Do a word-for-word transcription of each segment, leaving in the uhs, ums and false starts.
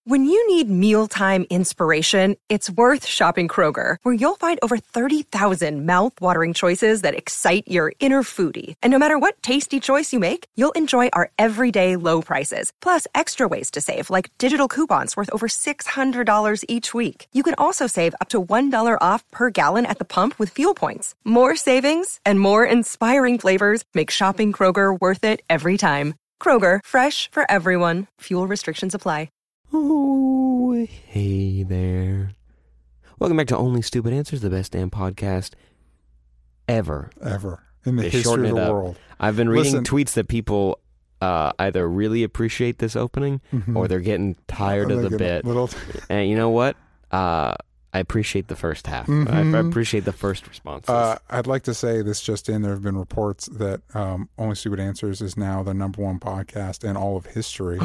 When you need mealtime inspiration, it's worth shopping Kroger, where you'll find over thirty thousand mouth-watering choices that excite your inner foodie. And no matter what tasty choice you make, you'll enjoy our everyday low prices, plus extra ways to save, like digital coupons worth over six hundred dollars each week. You can also save up to one dollar off per gallon at the pump with fuel points. More savings and more inspiring flavors make shopping Kroger worth it every time. Kroger, fresh for everyone. Fuel restrictions apply. Oh, hey there. Welcome back to Only Stupid Answers, the best damn podcast ever. Ever. In the They history of the up. world. I've been reading Listen. tweets that people uh, either really appreciate this opening Mhm. or they're getting tired They're of the getting bit. a little- And you know what? Uh, I appreciate the first half. Mhm. I, I appreciate the first responses. Uh, I'd like to say this just in. There have been reports that um, Only Stupid Answers is now the number one podcast in all of history.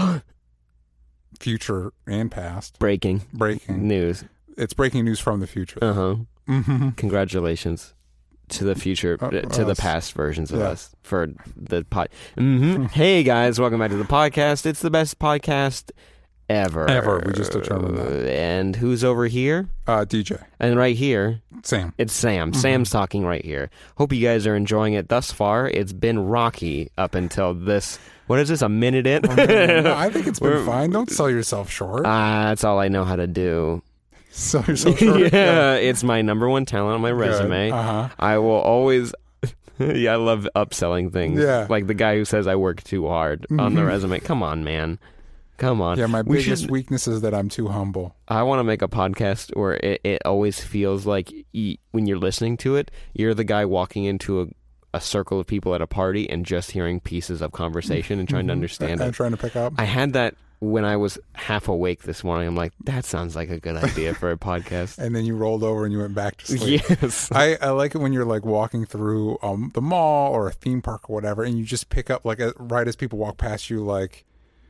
Future and past. Breaking. Breaking. News. It's breaking news from the future. Uh-huh. Mm-hmm. Congratulations to the future, Uh, to the us. past versions of Yeah. us for the pod. hmm Hey guys, welcome back to the podcast. It's the best podcast ever. Ever. We just determined that. And who's over here? Uh, D J. And right here, Sam. it's Sam. Mm-hmm. Sam's talking right here. Hope you guys are enjoying it thus far. It's been rocky up until this. What is this? A minute in? No, I think it's been We're- fine. Don't sell yourself short. Ah, that's all I know how to do. sell yourself short. yeah, it's my number one talent on my resume. Uh huh. I will always. yeah, I love upselling things. Yeah. Like the guy who says I work too hard on the Mhm. resume. Come on, man. Come on. Yeah, my We biggest should- weakness is that I'm too humble. I want to make a podcast where it, it always feels like y- when you're listening to it, you're the guy walking into a, a circle of people at a party and just hearing pieces of conversation and trying to understand I'm it. trying to pick up. I had that when I was half awake this morning. I'm like, that sounds like a good idea for a podcast. And then you rolled over and you went back to sleep. Yes. I, I like it when you're like walking through um, the mall or a theme park or whatever, and you just pick up like a, right as people walk past you, like,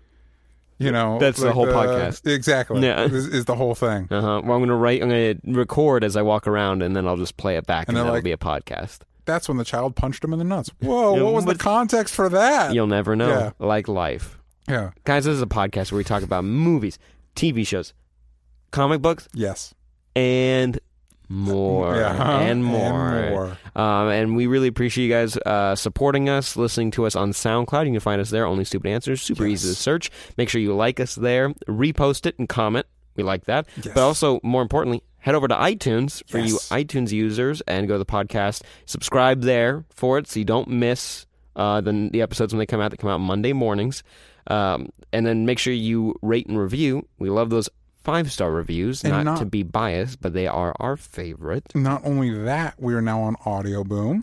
you know, That's the like whole podcast. Exactly. Yeah. is, is the whole thing. Uh-huh. Well, I'm gonna write. I'm gonna record as I walk around, and then I'll just play it back, and, And they're that'll like- be a podcast. That's when the child punched him in the nuts. Whoa! Yeah, What was the but- context for that? You'll never know. Yeah. Like life, Yeah. guys. This is a podcast where we talk about movies, T V shows, comic books, Yes. and more, Yeah. and more. And more. Um, and we really appreciate you guys uh, supporting us, listening to us on SoundCloud. You can find us there. Only Stupid Answers. Super Yes. easy to search. Make sure you like us there, repost it, and comment. We like that. Yes. But also, more importantly, head over to iTunes for you Yes. iTunes users and go to the podcast. Subscribe there for it so you don't miss uh, the, the episodes when they come out. They come out Monday mornings. Um, and then make sure you rate and review. We love those five-star reviews, And not, not- to be biased, but they are our favorite. Not only that, we are now on Audio Boom.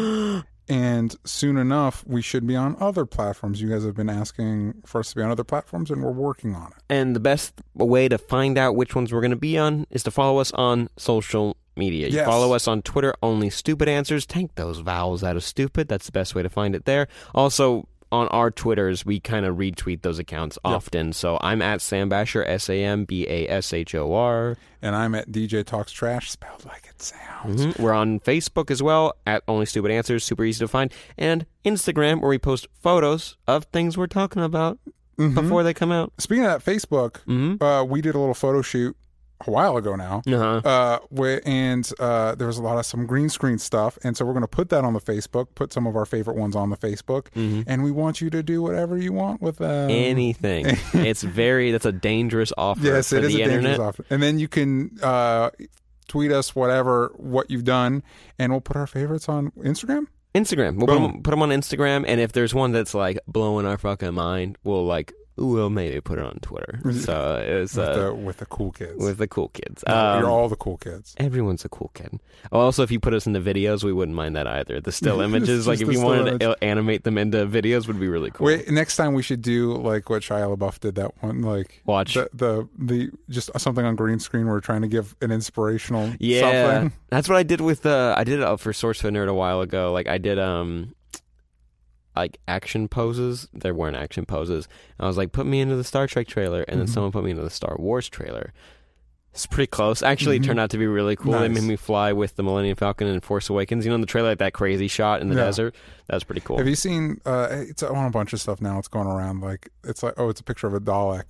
And soon enough, we should be on other platforms. You guys have been asking for us to be on other platforms, and we're working on it. And the best way to find out which ones we're going to be on is to follow us on social media. You Yes. follow us on Twitter, Only Stupid Answers. Take those vowels out of stupid. That's the best way to find it there. Also, on our Twitters, we kind of retweet those accounts Yep. often. So I'm at Sam Basher, S A M B A S H O R. And I'm at D J Talks Trash, spelled like it sounds. Mhm. We're on Facebook as well, at Only Stupid Answers. Super easy to find. And Instagram, where we post photos of things we're talking about Mhm. before they come out. Speaking of that, Facebook, Mm-hmm. uh, we did a little photo shoot a while ago now. Uh-huh. Uh, where, and uh, there was a lot of some green screen stuff, and so we're going to put that on the Facebook. Put some of our favorite ones on the Facebook, Mhm. and we want you to do whatever you want with them. Anything. It's very, that's a dangerous offer Yes, for it is the a internet. dangerous offer. And then you can uh, tweet us whatever what you've done, and we'll put our favorites on Instagram. Instagram. We'll put Boom. them, put them on Instagram, and if there's one that's like blowing our fucking mind, we'll like, we'll maybe put it on Twitter. So it's with, uh, the, with the cool kids. with the cool kids. No, Um, you're all the cool kids. Everyone's a cool kid. Also, if you put us into videos, we wouldn't mind that either. The still Just- images, like just if the you still wanted to image. il- animate them into videos, would be really cool. Wait, next time we should do like what Shia LaBeouf did. That one, like Watch. the the, the just something on green screen. We're trying to give an inspirational Yeah, something. that's what I did with uh, I did it for Source for Nerd a while ago. Like I did um, like action poses. They weren't action poses. I was like, put me into the Star Trek trailer, and then Mhm. someone put me into the Star Wars trailer. It's pretty close. Actually, it Mhm. turned out to be really cool. They Nice. made me fly with the Millennium Falcon and Force Awakens. You know, in the trailer, like that crazy shot in the Yeah. desert. That was pretty cool. Have you seen? Uh, it's on a bunch of stuff now. It's going around. Like it's like, oh, it's a picture of a Dalek,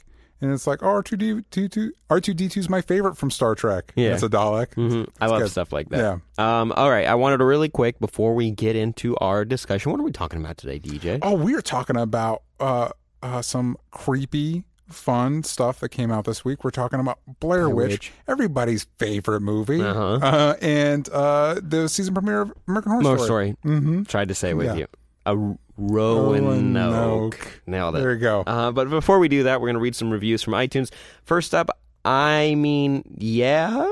And it's like, oh, R two D two R two D two is my favorite from Star Trek. Yeah. It's a Dalek. Mm-hmm. I love good. stuff like that. Yeah. Um, all right. I wanted to really quick, before we get into our discussion, what are we talking about today, D J? Oh, we are talking about uh, uh, some creepy, fun stuff that came out this week. We're talking about Blair, Blair Witch, Witch, everybody's favorite movie, uh-huh. uh, and uh, the season premiere of American Horror More Story. Story. Mm-hmm. Tried to say it with yeah. you. A Roanoke. Roanoke. Nailed it. There you go. Uh, but before we do that, we're going to read some reviews from iTunes. First up, I mean, yeah,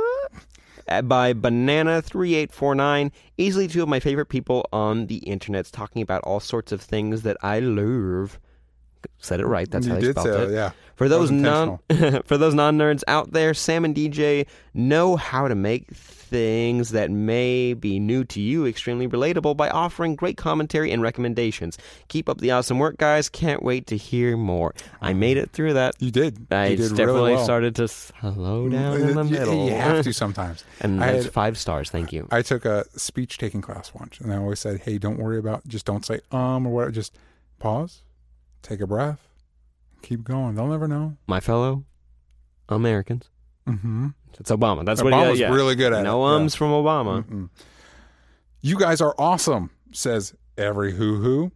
by Banana three eight four nine. Easily two of my favorite people on the internet, talking about all sorts of things that I love. Said it right. That's you how they did spelled say it. it. Yeah. For those non for those non nerds out there, Sam and D J know how to make things that may be new to you extremely relatable by offering great commentary and recommendations. Keep up the awesome work, guys. Can't wait to hear more. I made it through that. You did. I you did definitely really well. started to slow down in the you, middle. You have to sometimes. And I that's had, five stars. Thank you. I took a speech taking class once, and I always said, "Hey, don't worry about. Just don't say um or whatever. Just pause, take a breath." Keep going. They'll never know. My fellow Americans. Mm-hmm. It's Obama. That's Obama's what he yeah. really good at. No it. ums yeah. from Obama. Mm-mm. You guys are awesome, says every hoo-hoo.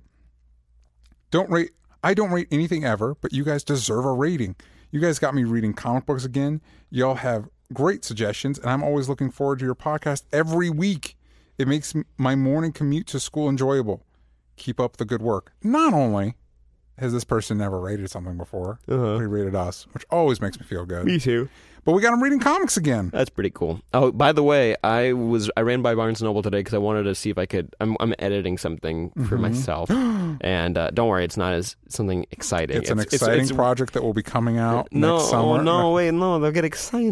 Don't rate. I don't rate anything ever, but you guys deserve a rating. You guys got me reading comic books again. Y'all have great suggestions, and I'm always looking forward to your podcast every week. It makes my morning commute to school enjoyable. Keep up the good work. Not only has this person never rated something before, uh-huh. he rated us, which always makes me feel good. Me too. But we got him reading comics again. That's pretty cool. Oh, by the way, I was I ran by Barnes and Noble today because I wanted to see if I could. I'm I'm editing something for Mm-hmm. myself, and uh, don't worry, it's not as something exciting. It's, it's an exciting it's, it's, project that will be coming out no, next summer. Oh, no, wait, no, they'll get excited.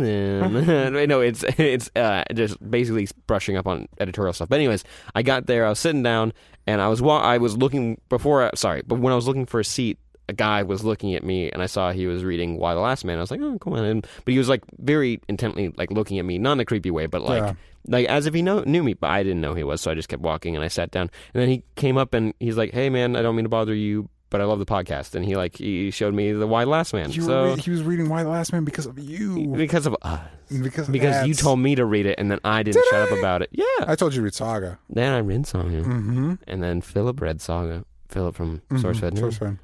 No, it's it's uh, just basically brushing up on editorial stuff. But anyways, I got there, I was sitting down, and I was wa- I was looking before. I, sorry, but when I was looking for a seat, a guy was looking at me, and I saw he was reading Why the Last Man. I was like, oh, come on. And, but he was like very intently like looking at me, not in a creepy way, but like yeah. like as if he know, knew me, but I didn't know he was. So I just kept walking, and I sat down. And then he came up, and he's like, hey, man, I don't mean to bother you, but I love the podcast. And he like he showed me the Why the Last Man. You so re- he was reading Why the Last Man because of you. Because of us. Because, of because you told me to read it, and then I didn't Did shut I? up about it. Yeah. I told you to read Saga. Then I read Saga. Mm-hmm. And then Philip read Saga. Philip from mm-hmm. SourceFed. SourceFed.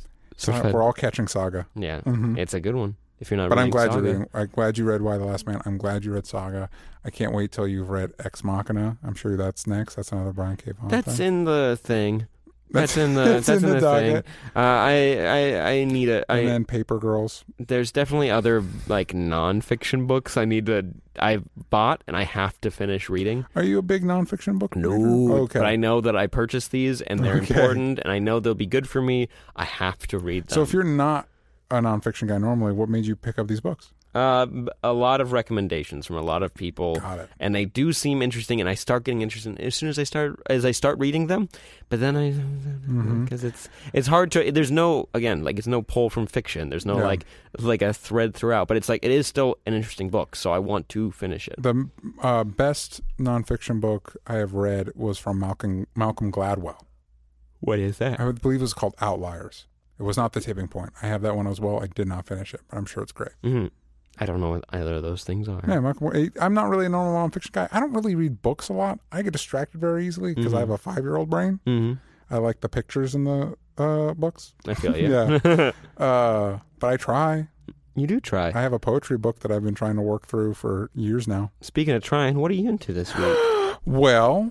So we're all catching Saga. Yeah, mm-hmm. it's a good one. If you're not, but I'm glad Saga. you're reading. I'm glad you read Why the Last Man. I'm glad you read Saga. I can't wait till you've read Ex Machina. I'm sure that's next. That's another Brian K. Vaughan That's thing. in the thing. That's, that's in the. that's, that's in, in the, the thing. Uh, I, I I need a. I, and then Paper Girls. There's definitely other like nonfiction books I need to. I've bought and I have to finish reading. Are you a big nonfiction book reader? No, okay. But I know that I purchased these and they're okay. important, and I know they'll be good for me. I have to read them. So if you're not a nonfiction guy normally, what made you pick up these books? Uh, a lot of recommendations from a lot of people. Got it. And they do seem interesting, and I start getting interested as soon as I start as I start reading them. But then I, because mm-hmm. it's it's hard to. There's no again like it's no pull from fiction. There's no yeah. like like a thread throughout. But it's like it is still an interesting book, so I want to finish it. The uh, best nonfiction book I have read was from Malcolm Malcolm Gladwell. What is that? I would believe it was called Outliers. It was not The Tipping Point. I have that one as well. I did not finish it, but I'm sure it's great. Mm-hmm. I don't know what either of those things are. Yeah, I'm not really a normal nonfiction guy. I don't really read books a lot. I get distracted very easily because mm-hmm. I have a five-year-old brain. Mm-hmm. I like the pictures in the uh, books. I feel you. yeah. Uh, but I try. You do try. I have a poetry book that I've been trying to work through for years now. Speaking of trying, what are you into this week? Well,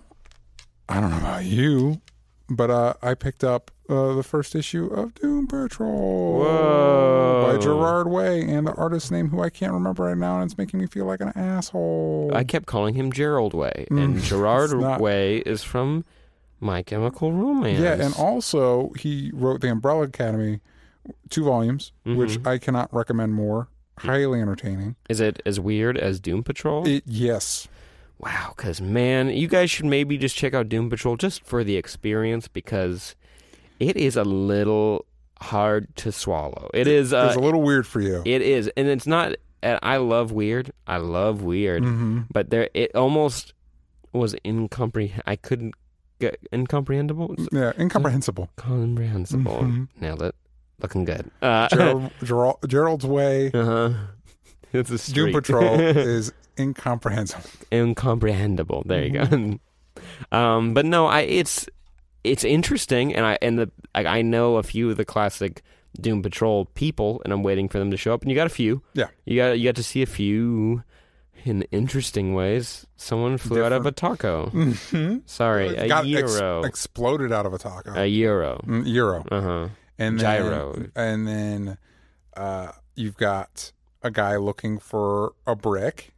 I don't know about you, but uh, I picked up uh, the first issue of Doom Patrol Whoa. by Gerard Way and the artist's name who I can't remember right now, and it's making me feel like an asshole. I kept calling him Gerald Way, mm, and Gerard not... Way is from My Chemical Romance. Yeah, and also he wrote The Umbrella Academy, two volumes, mm-hmm. which I cannot recommend more. Highly entertaining. Is it as weird as Doom Patrol? It, yes. Wow, because, man, you guys should maybe just check out Doom Patrol just for the experience, because it is a little hard to swallow. It is... Uh, it's a little weird for you. It is, and it's not... And I love weird. I love weird. Mm-hmm. But there, it almost was incomprehensible. I couldn't get... Incomprehensible? Yeah, incomprehensible. Incomprehensible. Mm-hmm. Nailed it. looking good. Uh, Gerald, Gerald, Gerald's Way, uh-huh. It's a Doom street. Patrol is incomprehensible. Incomprehensible. There you go. um, but no, I it's it's interesting, and I and the like, I know a few of the classic Doom Patrol people, and I'm waiting for them to show up. And you got a few. Yeah, you got you got to see a few in interesting ways. Someone flew Different. out of a taco. Mm-hmm. Sorry, a Got euro. Ex- exploded out of a taco. A euro. Mm, euro. Uh huh. And gyro. Then, and then uh, you've got a guy looking for a brick.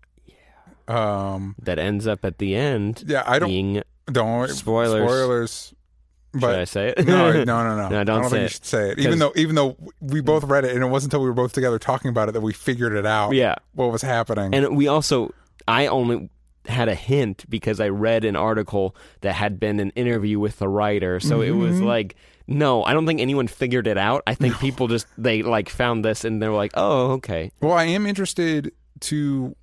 Yeah. Um. That ends up at the end. Yeah, I don't. Being Don't spoilers. Spoilers. But should I say it? no, no, no, no. No, I don't don't say think it. you should say it. Even though, even though we both read it, and it wasn't until we were both together talking about it that we figured it out. Yeah. What was happening? And we also, I only had a hint because I read an article that had been an interview with the writer. So mm-hmm. it was like, no, I don't think anyone figured it out. I think no. people just, they like found this and they were like, oh, okay. Well, I am interested to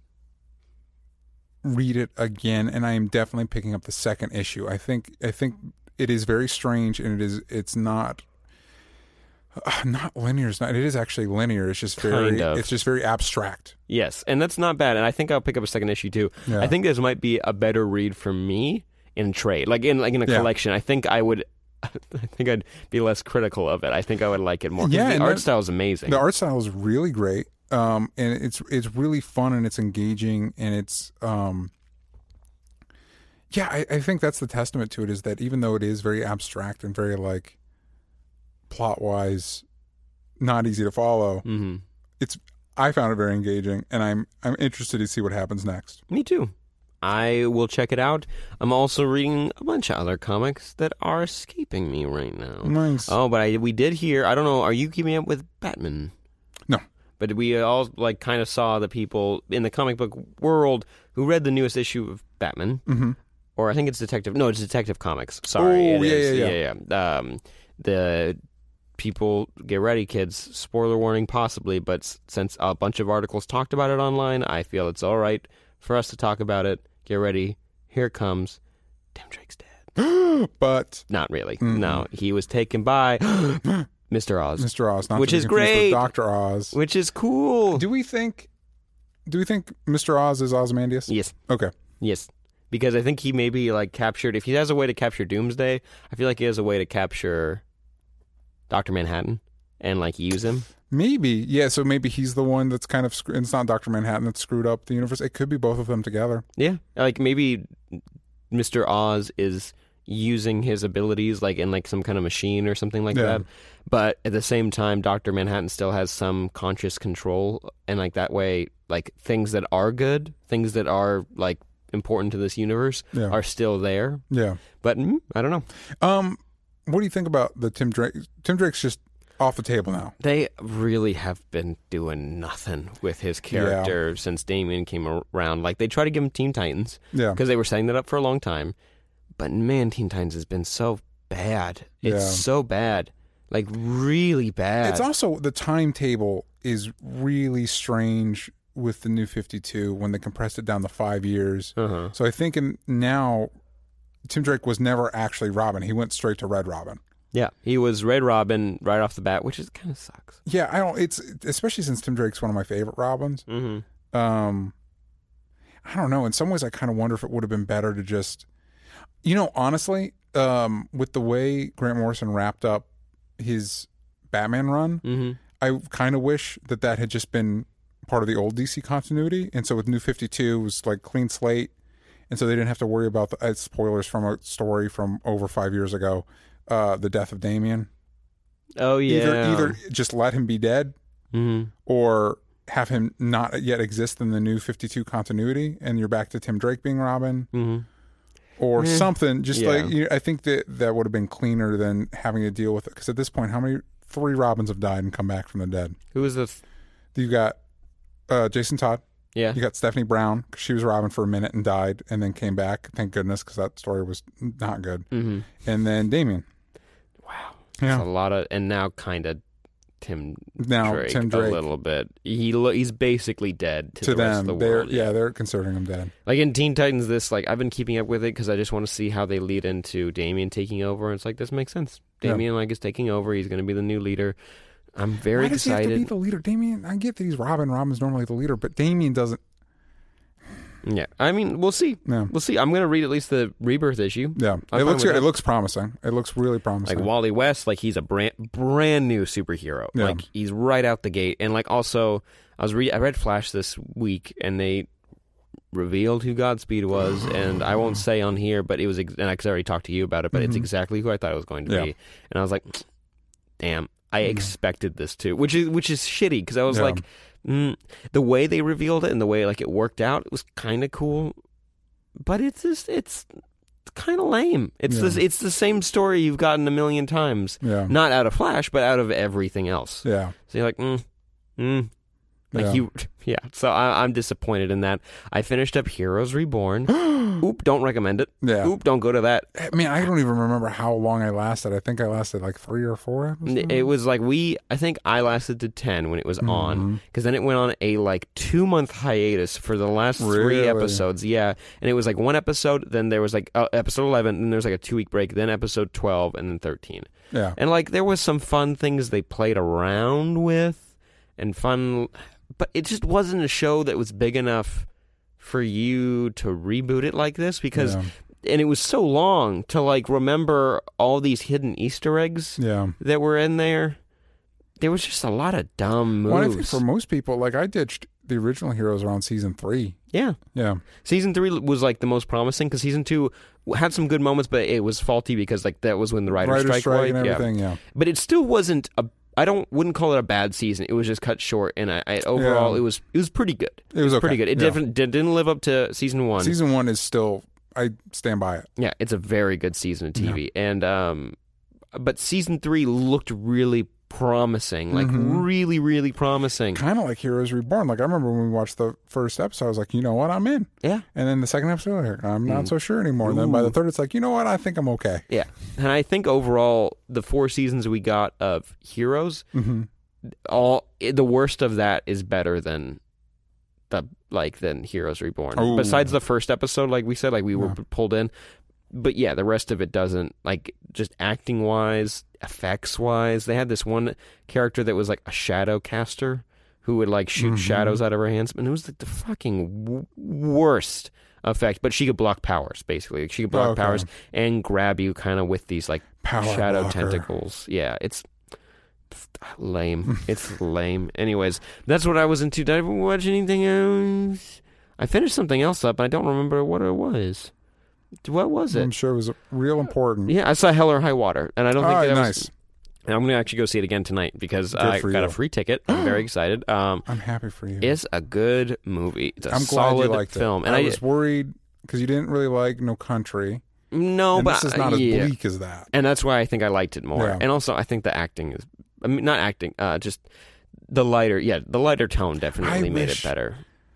read it again, and I am definitely picking up the second issue. I think, I think it is very strange, and it is, it's not, uh, not linear. It's not, it is actually linear. It's just very, kind of. It's just very abstract. Yes. And that's not bad. And I think I'll pick up a second issue too. Yeah. I think this might be a better read for me in trade, like in, like in a yeah. collection. I think I would, I think I'd be less critical of it. I think I would like it more. Yeah, the art that, style is amazing. The art style is really great, um, and it's it's really fun, and it's engaging, and it's um, yeah. I, I think that's the testament to it, is that even though it is very abstract and very like plot wise not easy to follow, mm-hmm. it's I found it very engaging, and I'm I'm interested to see what happens next. Me too. I will check it out. I'm also reading a bunch of other comics that are escaping me right now. Nice. Oh, but I, we did hear, I don't know, are you keeping up with Batman? No. But we all like kind of saw the people in the comic book world who read the newest issue of Batman. Mm-hmm. Or I think it's Detective, no, it's Detective Comics. Sorry. Oh, it yeah, is. yeah, yeah, yeah. yeah. Um, the people, get ready, kids. Spoiler warning, possibly, but s- since a bunch of articles talked about it online, I feel it's all right for us to talk about it. Get ready. Here comes Tim Drake's dead. But not really. Mm-hmm. No, he was taken by Mister Oz. Mister Oz, not which to be is confused great. with Doctor Oz, which is cool. Do we think? Do we think Mister Oz is Ozymandias? Yes. Okay. Yes, because I think he maybe like captured. If he has a way to capture Doomsday, I feel like he has a way to capture Doctor Manhattan and like use him. Maybe, yeah. So maybe he's the one that's kind of. Screw- it's not Doctor Manhattan that's screwed up the universe. It could be both of them together. Yeah, like maybe Mister Oz is using his abilities like in like some kind of machine or something like yeah. that. But at the same time, Doctor Manhattan still has some conscious control, and like that way, like things that are good, things that are like important to this universe, yeah. are still there. Yeah, but mm, I don't know. Um, what do you think about the Tim Drake? Tim Drake's just off the table now. They really have been doing nothing with his character yeah. since Damian came around. Like, they tried to give him Teen Titans yeah. because they were setting that up for a long time. But, man, Teen Titans has been so bad. It's yeah. so bad. Like, really bad. It's also, the timetable is really strange with the New fifty-two when they compressed it down to five years. Uh-huh. So I think in, now, Tim Drake was never actually Robin. He went straight to Red Robin. Yeah, he was Red Robin right off the bat, which is kind of sucks. Yeah, I don't. It's especially since Tim Drake's one of my favorite Robins. Mm-hmm. Um, I don't know. In some ways, I kind of wonder if it would have been better to just, you know, honestly, um, with the way Grant Morrison wrapped up his Batman run, mm-hmm. I kind of wish that that had just been part of the old D C continuity. And so with New fifty-two, it was like clean slate, and so they didn't have to worry about the uh, spoilers from a story from over five years ago. Uh, the death of Damian. Oh, yeah. Either, either just let him be dead, mm-hmm. or have him not yet exist in the New fifty-two continuity, and you're back to Tim Drake being Robin, mm-hmm. or mm-hmm. something. Just yeah. like, you know, I think that that would have been cleaner than having to deal with it. Because at this point, how many three Robins have died and come back from the dead? Who was the? Th- you got uh, Jason Todd. Yeah. You got Stephanie Brown, because she was Robin for a minute and died, and then came back. Thank goodness, because that story was not good. Mm-hmm. And then Damian. Wow. Yeah. That's a lot of, and now kind of Tim now Drake, Tim Drake a little bit. He lo- he's basically dead to, to the them. rest of the they're, world. Yeah. yeah, they're considering him dead. Like in Teen Titans, this like I've been keeping up with it because I just want to see how they lead into Damian taking over. And it's like, this makes sense. Damian like is taking over. He's going to be the new leader. I'm very Why does excited. he have to be the leader? Damian, I get that he's Robin. Robin's normally the leader, but Damian doesn't. Yeah, I mean, we'll see. Yeah. We'll see. I'm going to read at least the Rebirth issue. Yeah, I'm it fine looks with good. It that. looks promising. It looks really promising. Like Wally West, like he's a brand brand new superhero. Yeah. Like he's right out the gate. And like also, I was re- I read Flash this week, and they revealed who Godspeed was, and I won't say on here, but it was, ex- and I already talked to you about it, but Mm-hmm. it's exactly who I thought it was going to Yeah. be. And I was like, damn, I expected this too, which is which is shitty because I was Yeah. like, mm, the way they revealed it and the way like it worked out, it was kind of cool, but it's just it's kind of lame. It's Yeah. this it's the same story you've gotten a million times, Yeah. not out of Flash, but out of everything else. Yeah. So you're like, mm, mm. Like Yeah. you, yeah. So I, I'm disappointed in that. I finished up Heroes Reborn. Oop, don't recommend it. Yeah. Oop, don't go to that. I mean, I don't even remember how long I lasted. I think I lasted like three or four episodes. It was like we. I think I lasted to ten when it was Mm-hmm. on, because then it went on a like two month hiatus for the last three Really? episodes. Yeah, and it was like one episode, then there was like uh, episode eleven, then there was like a two week break, then episode twelve, and then thirteen. Yeah. And like there was some fun things they played around with, and fun, but it just wasn't a show that was big enough for you to reboot it like this, because Yeah. and it was so long to like remember all these hidden Easter eggs Yeah. that were in there. There was just a lot of dumb moves. Well, I think for most people, like I ditched the original Heroes around season three. yeah. Yeah. Season three was like the most promising because season two had some good moments, but it was faulty because like that was when the writer's, Writer's strike, strike and was. everything. Yeah. But it still wasn't a. I don't wouldn't call it a bad season. It was just cut short, and I, I overall Yeah. it was it was pretty good. It was okay. pretty good. It Yeah. definitely did, didn't live up to season one. Season one is still. I stand by it. Yeah, it's a very good season of T V, and um, but season three looked really promising, like Mhm. really, really promising. Kind of like Heroes Reborn. Like I remember when we watched the first episode, I was like, you know what, I'm in. Yeah, And then the second episode, like, I'm not so sure anymore. And then by the third, it's like, you know what, I think I'm okay. yeah, and I think overall the four seasons we got of Heroes, Mm-hmm. all the worst of that is better than the like than Heroes Reborn. Oh. Besides the first episode, like we said, like we were Yeah. pulled in. But yeah, the rest of it doesn't, like, just acting wise, effects wise. They had this one character that was like a shadow caster who would like shoot Mm-hmm. shadows out of her hands, and it was like the fucking w- worst effect. But she could block powers, basically. She could block Okay. powers and grab you kind of with these like Power shadow blocker. tentacles. Yeah, it's lame. It's lame. Anyways, that's what I was into. Did I watch anything else? I finished something else up, and I don't remember what it was. What was it? I'm sure it was real important. Yeah, I saw Hell or High Water, and I don't think Oh, that nice. was. And I'm going to actually go see it again tonight because Good I for got you. a free ticket. I'm very excited. Um, I'm happy for you. it's a good movie. It's a I'm glad solid you liked film, it. and I I, was worried because you didn't really like No Country. no, and but this is not as yeah. bleak as that. and that's why I think I liked it more. Yeah. And also, I think the acting is. I mean, not acting. Uh, just the lighter. Yeah, the lighter tone definitely I made wish- it better.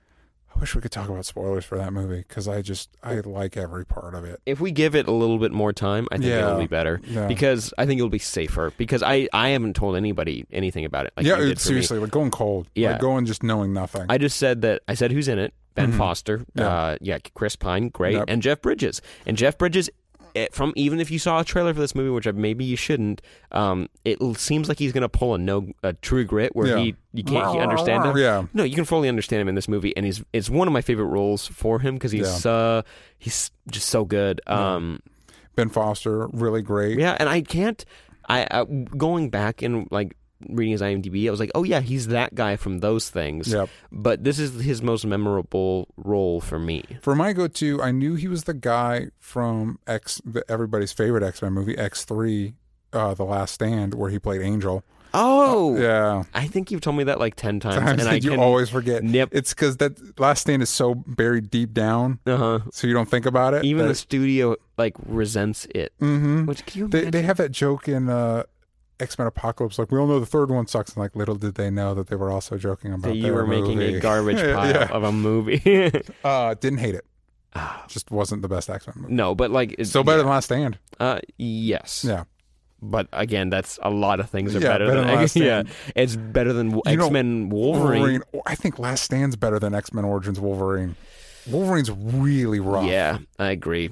I wish we could talk about spoilers for that movie because I just I like every part of it. If we give it a little bit more time, I think Yeah. it'll be better. Yeah. Because I think it'll be safer. Because I, I haven't told anybody anything about it. Like yeah, you did it's for me. seriously like going cold. Yeah. like going just knowing nothing. I just said that I said who's in it. Ben Mhm. Foster, Yeah. uh, yeah, Chris Pine, great, Yep. and Jeff Bridges. And Jeff Bridges, it, from even if you saw a trailer for this movie, which maybe you shouldn't, um, it l- seems like he's going to pull a no a True Grit where Yeah. he you can't he understand him. Yeah. No, you can fully understand him in this movie, and he's it's one of my favorite roles for him because he's uh he's just so good. Um, Ben Foster, really great. yeah, and I can't. I, I going back and like reading his IMDb, I was like, oh yeah, he's that guy from those things. Yep. But this is his most memorable role for me. For my go-to, I knew he was the guy from X, the, everybody's favorite X-Men movie, X three, uh, The Last Stand, where he played Angel. Oh, Yeah. I think you've told me that like ten times, Times and I that you can, always forget. Yep. It's because that Last Stand is so buried deep down, Uh huh. so you don't think about it. Even that, the studio like resents it. Mhm. Which can you They, imagine? they have that joke in uh, X-Men Apocalypse, like, we all know the third one sucks, and like, little did they know that they were also joking about that you their were making movie. a garbage pile Yeah. of a movie. Uh, didn't hate it. Just wasn't the best X-Men movie. No, but like it's Still better than Last Stand. Uh, yes. Yeah. But again, that's a lot of things are Yeah, better, better than than Last yeah. Stand. It's better than know, X Men Wolverine. I think Last Stand's better than X-Men Origins Wolverine. Wolverine's really rough. Yeah, I agree.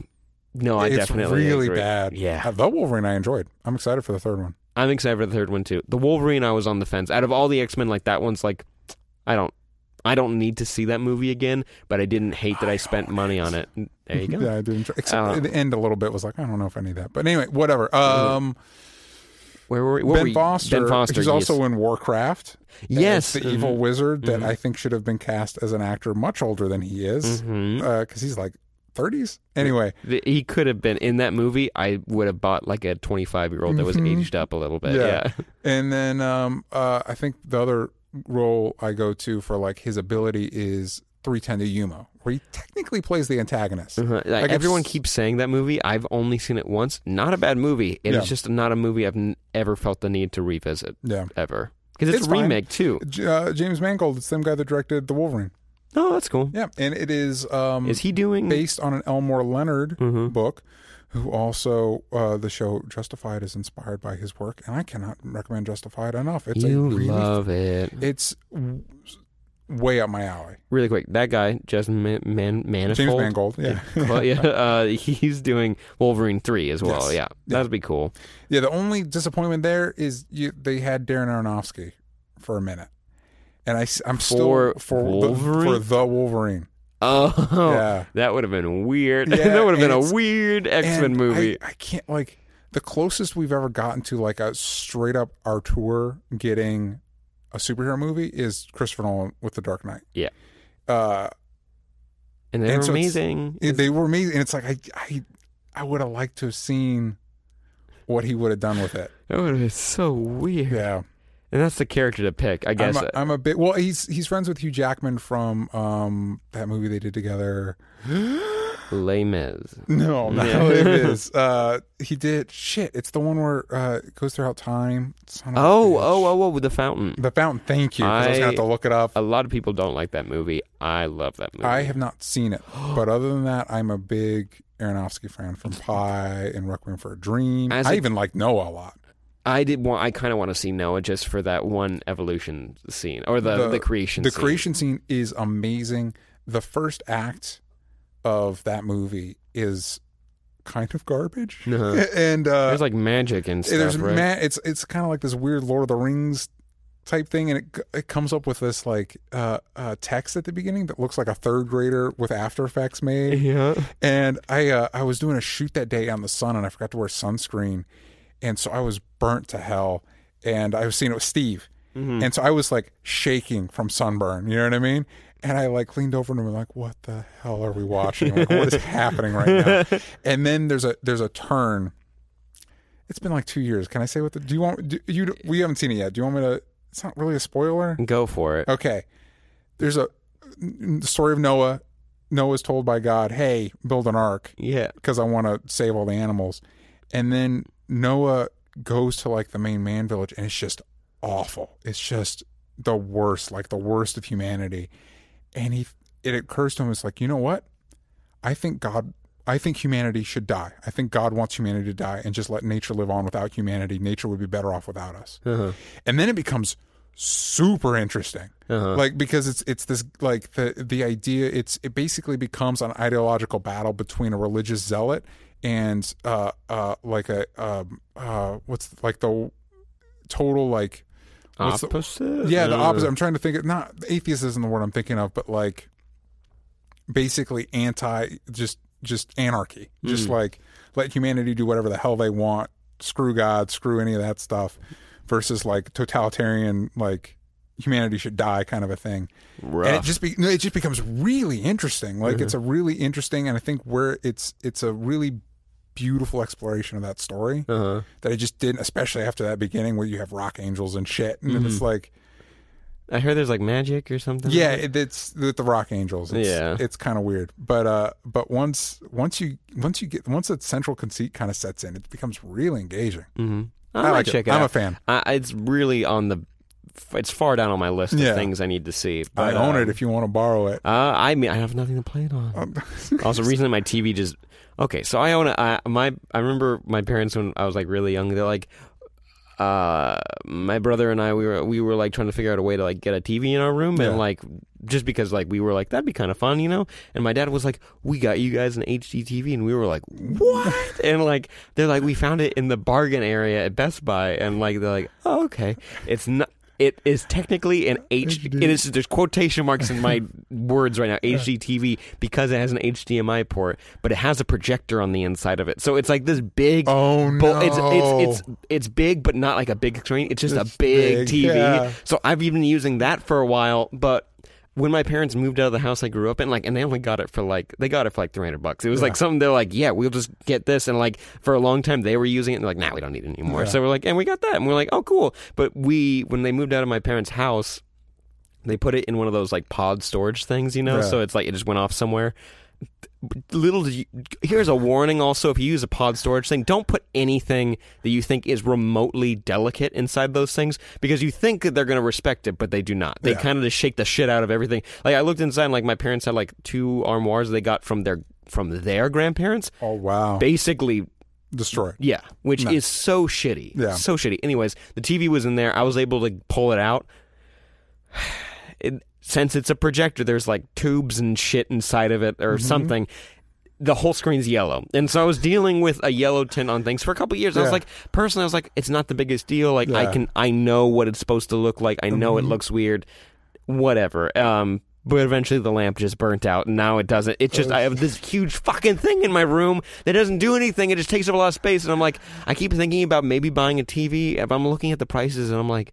No, I it's definitely really agree. bad. Yeah. Uh, the Wolverine I enjoyed. I'm excited for the third one. I'm excited for the third one too. The Wolverine, I was on the fence. Out of all the X-Men, like that one's like, I don't, I don't need to see that movie again. But I didn't hate that I, I spent money it. on it. There you go. Yeah, I did enjoy. Except uh, the end a little bit was like, I don't know if I need that. But anyway, whatever. Um, where were we? Ben were we? Foster. Ben Foster. He's yes. also in Warcraft. Yes, the mm-hmm. evil wizard that mm-hmm. I think should have been cast as an actor much older than he is, because mm-hmm. uh, he's like thirties. Anyway, he could have been in that movie. I would have bought like a twenty-five year old that was mm-hmm. aged up a little bit. Yeah. Yeah, and then um, uh, I think the other role I go to for like his ability is three ten to Yuma, where he technically plays the antagonist. Uh-huh. Like, Like everyone it's- keeps saying that movie. I've only seen it once. Not a bad movie. It Yeah. is just not a movie I've n- ever felt the need to revisit. Yeah, Ever. Because it's, It's a fine. remake too. J- uh, James Mangold, it's the same guy that directed The Wolverine. Oh, that's cool. Yeah, and it is um, Is he doing? based on an Elmore Leonard Mhm. book, who also uh, the show Justified is inspired by his work, and I cannot recommend Justified enough. It's you a really, love it. it's w- way up my alley. Really quick, that guy, Justin Man- Man- Manifold. James Mangold, yeah, well, yeah, uh, he's doing Wolverine three as well. Yes. Yeah, that'd be cool. yeah. The only disappointment there is you, they had Darren Aronofsky for a minute, and I, am still For for Wolverine? the, for the Wolverine. Oh, Yeah. that would have been weird. Yeah, that would have been and a it's- weird X-Men And movie. I, I can't like the closest we've ever gotten to like a straight up Artur getting a superhero movie is Christopher Nolan with The Dark Knight. Yeah. Uh, and they and were so it's- amazing. it- they were amazing, and it's like I I I would have liked to have seen what he would have done with it. That would have been so weird. Yeah, And that's the character to pick, I guess. I'm a, I'm a bit. Well, he's he's friends with Hugh Jackman from um that movie they did together. Les Mis. No, no, Yeah. it is. Uh, he did shit. It's the one where uh, it goes throughout time. Son of a Oh, bitch. oh, oh, oh, with the fountain. The Fountain. Thank you. 'cause I, was gonna have to I- look it up. A lot of people don't like that movie. I love that movie. I have not seen it, but other than that, I'm a big Aronofsky fan from Pi and Requiem for a Dream. As I a- even like Noah a lot. I did want. I kind of want to see Noah just for that one evolution scene or the the, creation. The scene. creation scene is amazing. The first act of that movie is kind of garbage, Uh-huh. and uh, There's like magic and stuff, there's right? ma- it's it's kind of like this weird Lord of the Rings type thing, and it it comes up with this like uh, uh, text at the beginning that looks like a third grader with After Effects made. Yeah. And I uh, I was doing a shoot that day on the sun, and I forgot to wear sunscreen, and so I was burnt to hell. And I was seeing it with Steve, Mm-hmm. and so I was like shaking from sunburn. You know what I mean? And I like leaned over to him and like, what the hell are we watching? Like, what is happening right now? And then there's a there's a turn. It's been like two years. Can I say what the? Do you want? Do, you we haven't seen it yet. Do you want me to? It's not really a spoiler. Go for it. Okay. There's a the story of Noah. Noah's told by God, "Hey, build an ark Yeah. because I want to save all the animals." And then Noah goes to like the main man village, and it's just awful. It's just the worst, like the worst of humanity. And he, it occurs to him, it's like, you know what? I think God, I think humanity should die. I think God wants humanity to die and just let nature live on without humanity. Nature would be better off without us. Uh-huh. And then it becomes super interesting. Uh-huh. Like, because it's it's this like the the idea it's it basically becomes an ideological battle between a religious zealot and uh uh like a um uh what's like the total like what's the- Opposite. yeah the Uh, opposite. I'm trying to think of not atheist isn't the word I'm thinking of, but like basically anti just just anarchy, just Mm. like let humanity do whatever the hell they want, screw God, screw any of that stuff, versus like totalitarian like humanity should die kind of a thing. Rough. And it just be no, it just becomes really interesting. Like Mm-hmm. it's a really interesting, and I think where it's it's a really beautiful exploration of that story Uh-huh. that I just didn't, especially after that beginning where you have rock angels and shit, and then Mm-hmm. it's like I heard there's like magic or something. yeah, it, it's with the rock angels. It's, Yeah. it's kind of weird, but uh, but once once you once you get once that central conceit kind of sets in, it becomes really engaging. Mm-hmm. I, I might like it. check it I'm out. a fan. I, it's really on the. It's far down on my list of Yeah. things I need to see. I But, own um, it if you want to borrow it. Uh, I mean, I have nothing to play it on. Um, Also, recently my T V just okay. So I own it. I, my I remember my parents when I was like really young. They're like, uh, my brother and I we were we were like trying to figure out a way to like get a T V in our room, Yeah. and like just because like we were like that'd be kind of fun, you know. And my dad was like, "We got you guys an H D T V," and we were like, "What?" And like they're like, "We found it in the bargain area at Best Buy," and like they're like, "Oh, okay." It's not. It is technically an H. It is. There's quotation marks in my words right now. H D T V because it has an H D M I port, but it has a projector on the inside of it. So it's like this big. Oh no! It's it's it's it's big, but not like a big screen. It's just it's a big, big T V. Yeah. So I've been using that for a while, but. When my parents moved out of the house I grew up in, like, and they only got it for like, they got it for like three hundred bucks. It was yeah. like something they're like, yeah, we'll just get this. And like, for a long time they were using it and they're like, nah, we don't need it anymore. Yeah. So we're like, and we got that. And we're like, oh, cool. But we, when they moved out of my parents' house, they put it in one of those like pod storage things, you know? Yeah. So it's like, it just went off somewhere. Little did you, here's a warning also, if you use a pod storage thing, don't put anything that you think is remotely delicate inside those things, because you think that they're going to respect it, but they do not. They yeah. kind of just shake the shit out of everything. Like I looked inside and like my parents had like two armoires they got from their from their grandparents. Oh wow. Basically destroyed. Yeah, which no. is so shitty. Yeah. So shitty. Anyways, the T V was in there. I was able to pull it out. It Since it's a projector, there's like tubes and shit inside of it or mm-hmm. something. The whole screen's yellow. And so I was dealing with a yellow tint on things for a couple of years. Yeah. I was like, personally, I was like, it's not the biggest deal. Like, yeah. I can, I know what it's supposed to look like. I know mm-hmm. it looks weird. Whatever. Um, but eventually the lamp just burnt out, and now it doesn't. It's just, I have this huge fucking thing in my room that doesn't do anything. It just takes up a lot of space. And I'm like, I keep thinking about maybe buying a T V. If I'm looking at the prices, and I'm like,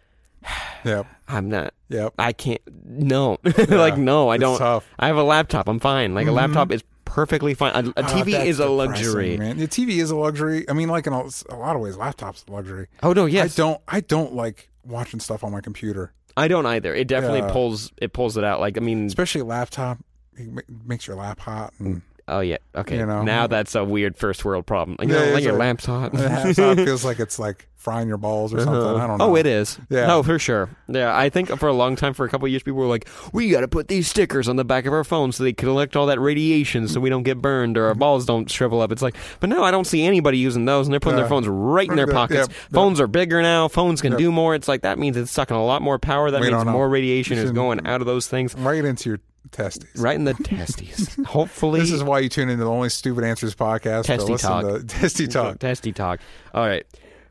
yep. I'm not. Yep. I can't. No. Yeah, like, no, I don't. Tough. I have a laptop. I'm fine. Like, mm-hmm. a laptop is perfectly fine. A, a T V oh, is a luxury. Man. The T V is a luxury. I mean, like, in a, a lot of ways, laptop's a luxury. Oh, no, yes. I don't, I don't like watching stuff on my computer. I don't either. It definitely yeah. pulls it pulls it out. Like, I mean. Especially a laptop. It makes your lap hot. And, oh, yeah. Okay. You know? Now that's a weird first world problem. You yeah, know, like your a, lamp's hot. The laptop feels like it's like frying your balls or something. Uh-huh. I don't know. Oh, it is. Yeah. No, for sure. Yeah, I think for a long time, for a couple of years, people were like, we got to put these stickers on the back of our phones so they collect all that radiation so we don't get burned or our balls don't shrivel up. It's like, but no, I don't see anybody using those, and they're putting yeah. their phones right in their pockets. Yep. Phones yep. are bigger now. Phones can yep. do more. It's like, that means it's sucking a lot more power. That we means more radiation you is going out of those things. Right into your testes. Right in the testes. Hopefully. This is why you tune into the Only Stupid Answers podcast. Testy talk. To testy talk. Testy talk. All right.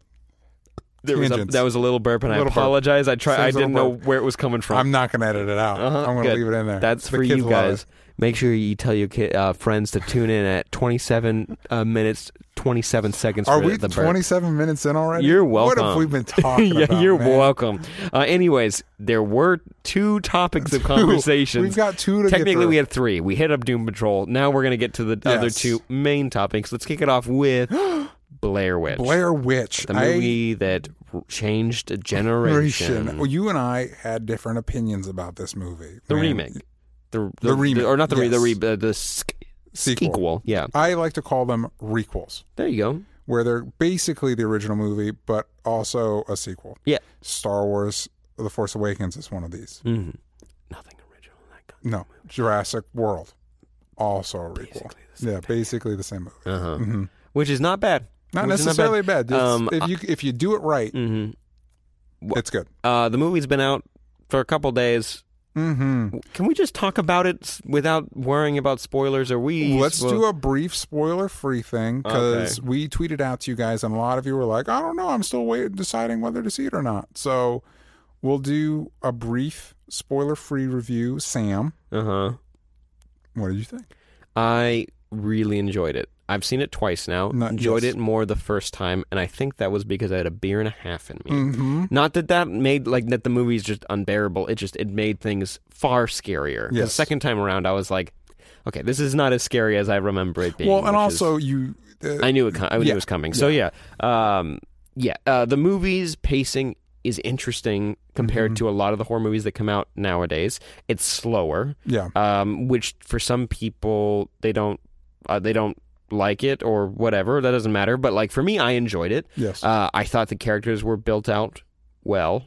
There was a, that was a little burp, and little I apologize. Burp. I try. I didn't know where it was coming from. I'm not going to edit it out. Uh-huh, I'm going to leave it in there. That's the for you guys. Make sure you tell your kid, uh, friends to tune in at twenty-seven uh, minutes, twenty-seven seconds. Are for we the burp. twenty-seven minutes in already? You're welcome. What have we been talking yeah, about? You're man? welcome. Uh, anyways, there were two topics of conversation. We've got two to Technically, get we had three. We hit up Doom Patrol. Now we're going to get to the yes. other two main topics. Let's kick it off with Blair Witch. Blair Witch. The movie I... that changed a generation. Well, you and I had different opinions about this movie. The Man. remake. The, the, the remake. The, or not the yes. re, the, re, uh, the sk- sequel. sequel. Yeah. I like to call them requels. There you go. Where they're basically the original movie, but also a sequel. Yeah. Star Wars The Force Awakens is one of these. Mm-hmm. Nothing original in that kind No. of movie. Jurassic World. Also a requel. Yeah, thing. basically the same movie. Uh-huh. Mm-hmm. Which is not bad. Not Which necessarily not bad. bad. Um, if you if you do it right, mm-hmm. well, it's good. Uh, the movie's been out for a couple days. Mm-hmm. Can we just talk about it without worrying about spoilers? Are we? Let's well, do a brief spoiler-free thing because okay. we tweeted out to you guys, and a lot of you were like, "I don't know, I'm still waiting, deciding whether to see it or not." So we'll do a brief spoiler-free review. Sam, uh huh. What did you think? I really enjoyed it. I've seen it twice now. Not, enjoyed yes. it more the first time, and I think that was because I had a beer and a half in me. Mm-hmm. Not that that made like that the movie's just unbearable. It just it made things far scarier. Yes. The second time around, I was like, okay, this is not as scary as I remember it being. Well, and also is, you, uh, I knew it. I knew yeah, it was coming. Yeah. So yeah, um, yeah. Uh, the movie's pacing is interesting compared mm-hmm. to a lot of the horror movies that come out nowadays. It's slower. Yeah. Um, which for some people they don't uh, they don't. like it or whatever, that doesn't matter, but like for me, I enjoyed it. Yes. uh, I thought the characters were built out well,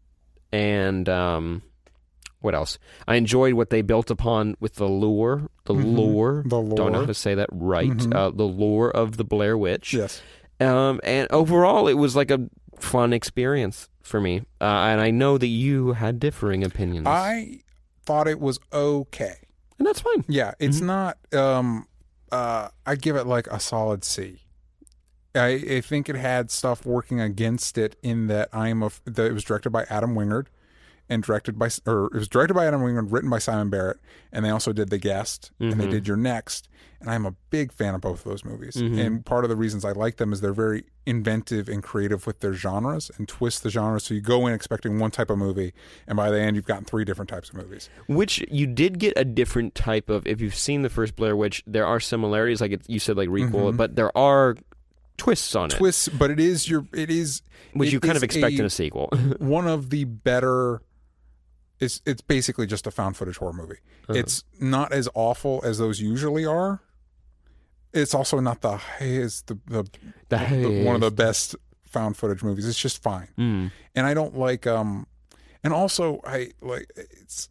and um what else I enjoyed what they built upon with the lure the mm-hmm. lure the lore don't know how to say that right mm-hmm. uh, the lure of the Blair Witch. Yes. Um and overall it was like a fun experience for me, uh, and I know that you had differing opinions. I thought it was okay. And that's fine. Yeah, it's mm-hmm. not. Um, uh, I'd give it like a solid C. I, I think it had stuff working against it in that I'm a. That it was directed by Adam Wingard, and directed by or it was directed by Adam Wingard, written by Simon Barrett, and they also did The Guest, mm-hmm. and they did You're Next, and I'm a big fan of both of those movies. Mm-hmm. And part of the reasons I like them is they're very inventive and creative with their genres and twist the genres. So you go in expecting one type of movie, and by the end you've gotten three different types of movies. Which you did get a different type of. If you've seen the first Blair Witch, there are similarities, like it, you said, like requel, mm-hmm. but there are twists on it. Twists, but it is your. It is which it you kind is of expect a, in a sequel. One of the better. It's it's basically just a found footage horror movie. Uh-huh. It's not as awful as those usually are. It's also not the highest, the, the, the, the one of the best found footage movies. It's just fine. Mm. And I don't like um and also I like it's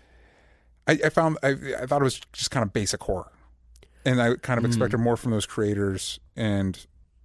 I, I found I I thought it was just kind of basic horror. And I kind of mm. expected more from those creators, and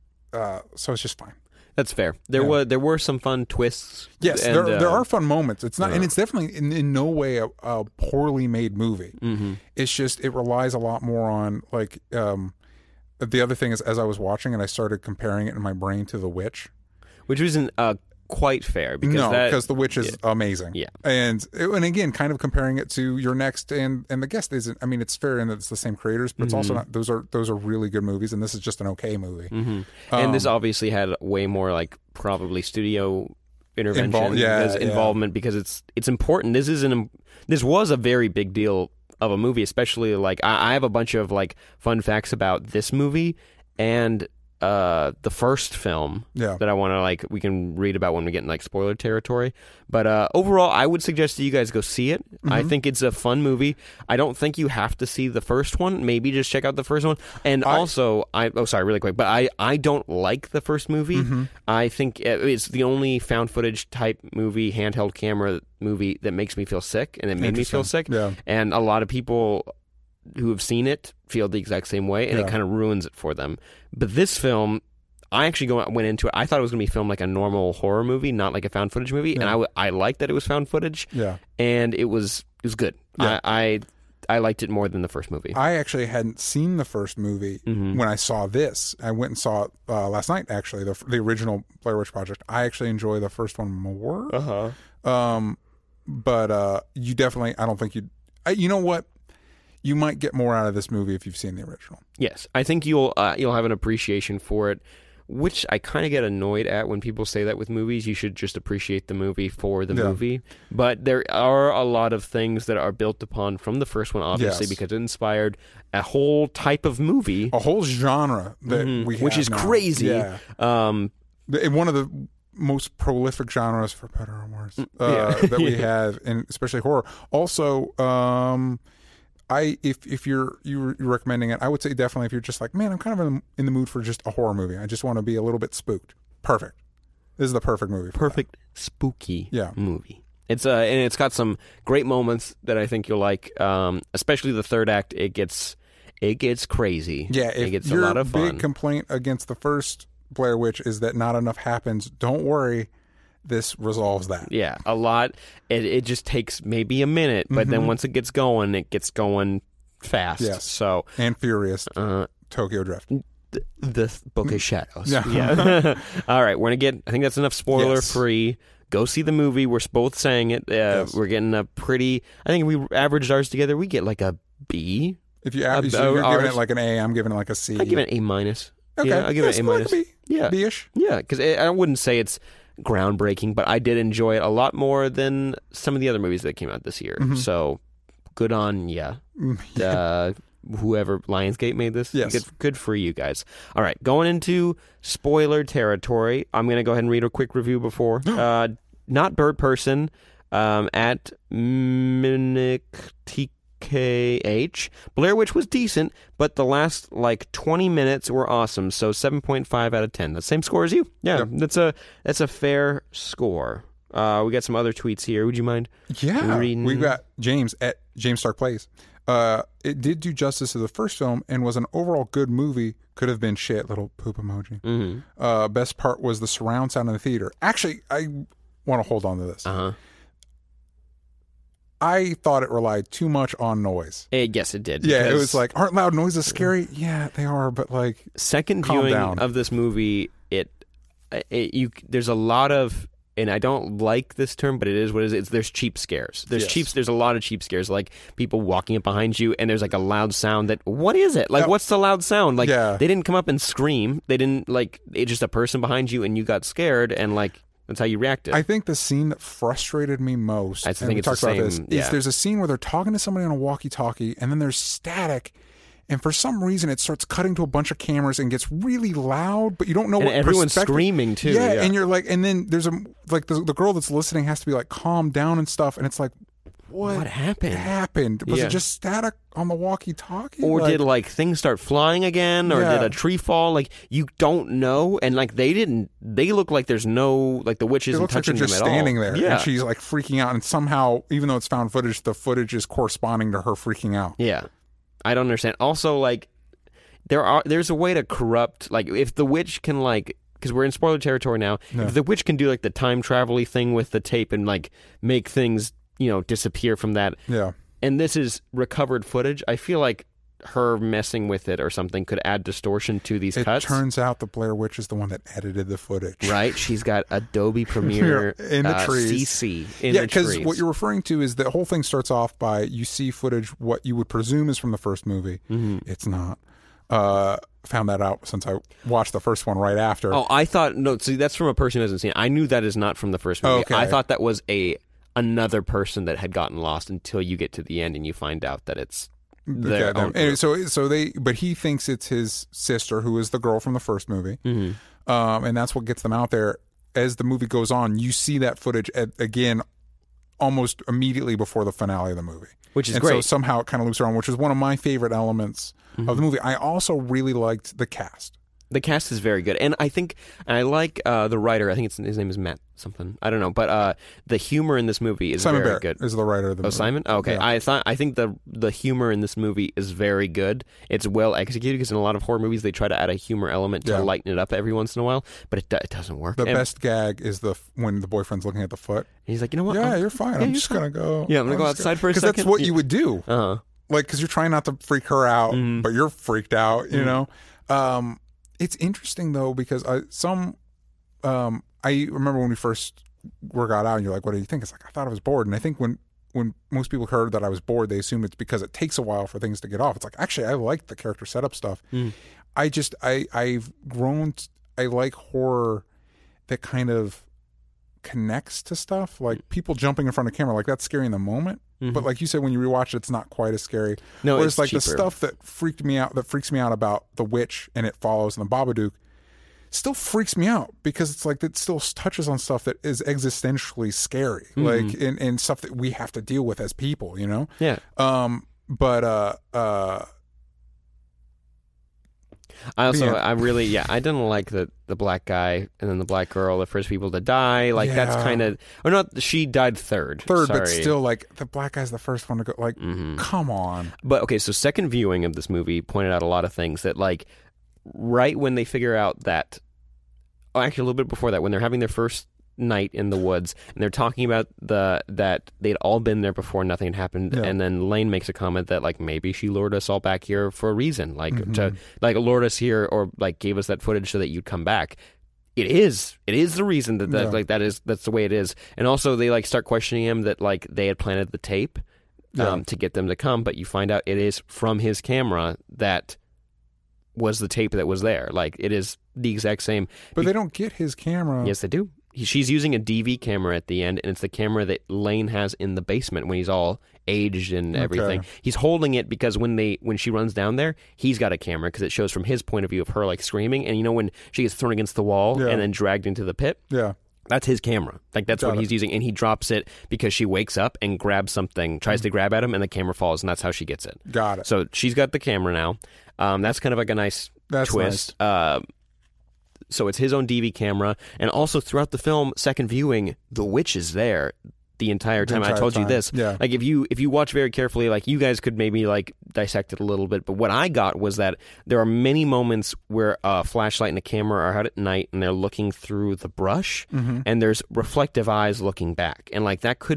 uh so it's just fine. That's fair. There yeah. were there were some fun twists. Yes, and, there uh, there are fun moments. It's not, uh, and it's definitely in, in no way a, a poorly made movie. Mm-hmm. It's just it relies a lot more on like um, the other thing is as I was watching and I started comparing it in my brain to The Witch, which wasn't uh, quite fair because no, that, because The Witch is yeah. amazing. Yeah, and and again, kind of comparing it to Your Next and and The Guest isn't. I mean, it's fair in that it's the same creators, but it's mm-hmm. also not. Those are those are really good movies, and this is just an okay movie. Mm-hmm. Um, and this obviously had way more like probably studio intervention, invol- yeah, because, yeah. involvement because it's it's important. This is an this was a very big deal of a movie, especially like I, I have a bunch of like fun facts about this movie and. Uh, the first film yeah. that I want to like we can read about when we get in like spoiler territory, but uh, overall I would suggest that you guys go see it. Mm-hmm. I think it's a fun movie. I don't think you have to see the first one. Maybe just check out the first one. And I, also I oh sorry really quick, but I, I don't like the first movie. Mm-hmm. I think it's the only found footage type movie, handheld camera movie that makes me feel sick, and it made me feel sick. Yeah. And a lot of people who have seen it feel the exact same way, and yeah. it kind of ruins it for them. But this film, I actually go, went into it, I thought it was going to be filmed like a normal horror movie, not like a found footage movie, yeah. and I, w- I liked that it was found footage, yeah. and it was it was good. Yeah. I, I I liked it more than the first movie. I actually hadn't seen the first movie mm-hmm. when I saw this. I went and saw it uh, last night, actually, the the original Blair Witch Project. I actually enjoy the first one more. Uh-huh. Um, but uh, you definitely, I don't think you'd, I, you know what? You might get more out of this movie if you've seen the original. Yes, I think you'll uh, you'll have an appreciation for it, which I kind of get annoyed at when people say that with movies. You should just appreciate the movie for the yeah. movie. But there are a lot of things that are built upon from the first one, obviously, yes. because it inspired a whole type of movie. A whole genre that mm-hmm. we have Which is now. crazy. Yeah. Um, One of the most prolific genres, for better or worse, uh, yeah. that we have, and especially horror. Also, um... I if if you're you're recommending it, I would say definitely if you're just like, man, I'm kind of in, in the mood for just a horror movie. I just want to be a little bit spooked. Perfect. This is the perfect movie. For perfect that. spooky yeah. movie. It's uh and it's got some great moments that I think you'll like. Um, especially the third act. It gets it gets crazy. Yeah, if it gets your a lot of fun. Big complaint against the first Blair Witch is that not enough happens. Don't worry. This resolves that. Yeah, a lot. It it just takes maybe a minute, but mm-hmm. then once it gets going, it gets going fast. Yes. So and furious. Uh, Tokyo Drift. The, the Book of Shadows. Yeah. yeah. All right, we're gonna get. I think that's enough spoiler yes. free. Go see the movie. We're both saying it. Uh, yes. We're getting a pretty. I think if we averaged ours together, we get like a B. If you average, so you're giving it like an A, I'm giving it like a C. I give it an A minus. Okay, yeah, I give yes, it an A minus. Like yeah, B-ish. Yeah, because I wouldn't say it's groundbreaking, but I did enjoy it a lot more than some of the other movies that came out this year. Mm-hmm. So good on ya. yeah. Uh, whoever Lionsgate made this. Yes. Good, good for you guys. All right, going into spoiler territory. I'm going to go ahead and read a quick review before. uh, not Bird Person, um, at Minnick T K H. Blair Witch was decent, but the last like twenty minutes were awesome. So seven point five out of ten. The same score as you. Yeah, yep. that's a that's a fair score. Uh, we got some other tweets here. Would you mind? Yeah, reading? We've got James at James Stark Plays. Uh, it did do justice to the first film and was an overall good movie. Could have been shit. Little poop emoji. Mm-hmm. Uh, best part was the surround sound in the theater. Actually, I want to hold on to this. Uh huh. I thought it relied too much on noise. It, yes, it did. Yeah, it was like, aren't loud noises scary? Yeah, they are, but like, second calm viewing down. of this movie, it, it you there's a lot of, and I don't like this term, but it is what it is. It's, there's cheap scares. There's Yes. cheap. There's a lot of cheap scares, like people walking up behind you, and there's like a loud sound. That what is it? Like, Yep. what's the loud sound? Like, Yeah. they didn't come up and scream. They didn't like. It's just a person behind you, and you got scared, and like that's how you reacted. I think the scene that frustrated me most, I and think we it's the talked about this, same- is yeah. there's a scene where they're talking to somebody on a walkie-talkie, and then there's static, and for some reason it starts cutting to a bunch of cameras and gets really loud, but you don't know And what everyone's perspective- screaming, too, Yeah, yeah. and you're like, and then there's a like the, the girl that's listening has to be like calm down and stuff, and it's like, what, What happened? happened? Was Yeah. it just static on the walkie-talkie? Or Like- did like things start flying again, or Yeah. did a tree fall? Like you don't know, and like they didn't. They look like there's no like the witch It isn't looks like they're touching just them at standing all. there, Yeah, and she's like freaking out, and somehow, even though it's found footage, the footage is corresponding to her freaking out. yeah. I don't understand. Also, like there are there's a way to corrupt. Like if the witch can like. Because we're in spoiler territory now. Yeah. If the witch can do like the time travel-y thing with the tape and like make things, you know, disappear from that, Yeah. and this is recovered footage, I feel like her messing with it or something could add distortion to these It cuts. turns out the Blair Witch is the one that edited the footage. Right? She's got Adobe Premiere In the uh, trees. C C in Yeah, the because trees. what you're referring to is the whole thing starts off by you see footage what you would presume is from the first movie. Mm-hmm. It's not. Uh, found that out since I watched the first one right after. Oh, I thought no. See, that's from a person who hasn't seen it. I knew that is not from the first movie. Okay. I thought that was a another person that had gotten lost until you get to the end and you find out that it's their Okay, own anyway, group. so so they but he thinks it's his sister who is the girl from the first movie, Mm-hmm. um, and that's what gets them out there. As the movie goes on, you see that footage at, again almost immediately before the finale of the movie, Which is and great. so somehow it kind of loops around, which is one of my favorite elements Mm-hmm. of the movie. I also really liked the cast. The cast is very good, and I think and I like uh, the writer. I think it's his name is Matt something. I don't know, but uh, the humor in this movie is Simon very Barrett good. is the writer of the Oh, movie. Simon? Oh, okay. Yeah. I thought I think the the humor in this movie is very good. It's well executed because in a lot of horror movies they try to add a humor element to Yeah. lighten it up every once in a while, but it do- it doesn't work. The And best gag is the when the boyfriend's looking at the foot. he's like, you know what? Yeah, I'm- you're fine. yeah, I'm you're just fine. gonna go. Yeah, I'm gonna go just outside for a Because that's second. what Yeah. you would do. Uh-huh. Like, because you're trying not to freak her out, Mm-hmm. but you're freaked out. You know. Um, it's interesting though because I, some, um, I remember when we first were got out, and you're like, "What do you think?" It's like I thought I was bored, and I think when when most people heard that I was bored, they assume it's because it takes a while for things to get off. It's like actually, I like the character setup stuff. Mm. I just I I've grown. t- I like horror that kind of connects to stuff like people jumping in front of camera. Like that's scary in the moment, but like you said, when you rewatch it, it's not quite as scary. No, Whereas it's like the cheaper. stuff that freaked me out, that freaks me out about The Witch and It Follows and the Babadook, still freaks me out because it's like it still touches on stuff that is existentially scary, Mm-hmm. like and, and stuff that we have to deal with as people, you know. Yeah. Um, but uh, uh, I also, Yeah. I really, yeah, I didn't like the the black guy and then the black girl, the first people to die. Like that's Yeah. kind of, or not. She died third. third, Sorry. but still, like the black guy's the first one to go. Like, Mm-hmm. come on. But okay, so second viewing of this movie pointed out a lot of things that, like, right when they figure out that, oh, actually a little bit before that, when they're having their first night in the woods and they're talking about the that they'd all been there before, nothing had happened, Yeah. and then Lane makes a comment that like maybe she lured us all back here for a reason, like to like lured us here or like gave us that footage so that you'd come back. It is. It is the reason that, that Yeah. like that is that's the way it is. And also they like start questioning him that like they had planted the tape um, Yeah. to get them to come, but you find out it is from his camera that was the tape that was there. Like it is the exact same. But they don't get his camera. Yes, they do. He, she's using a D V camera at the end, and it's the camera that Lane has in the basement when he's all aged and everything. Okay. He's holding it because when they when she runs down there, he's got a camera because it shows from his point of view of her like screaming. And you know when she gets thrown against the wall Yeah. and then dragged into the pit. Yeah. That's his camera. Like that's Got what it. he's using, and he drops it because she wakes up and grabs something, tries to grab at him, and the camera falls, and that's how she gets it. Got it. So she's got the camera now. Um, that's kind of like a nice That's twist. Uh, so it's his own D V camera, and also throughout the film, second viewing, the witch is there the entire The time. I entire told you time. this. Yeah. Like if you if you watch very carefully, like you guys could maybe like dissect it a little bit. But what I got was that there are many moments where a flashlight and a camera are out at night, and they're looking through the brush, Mm-hmm. and there's reflective eyes looking back, and like that could be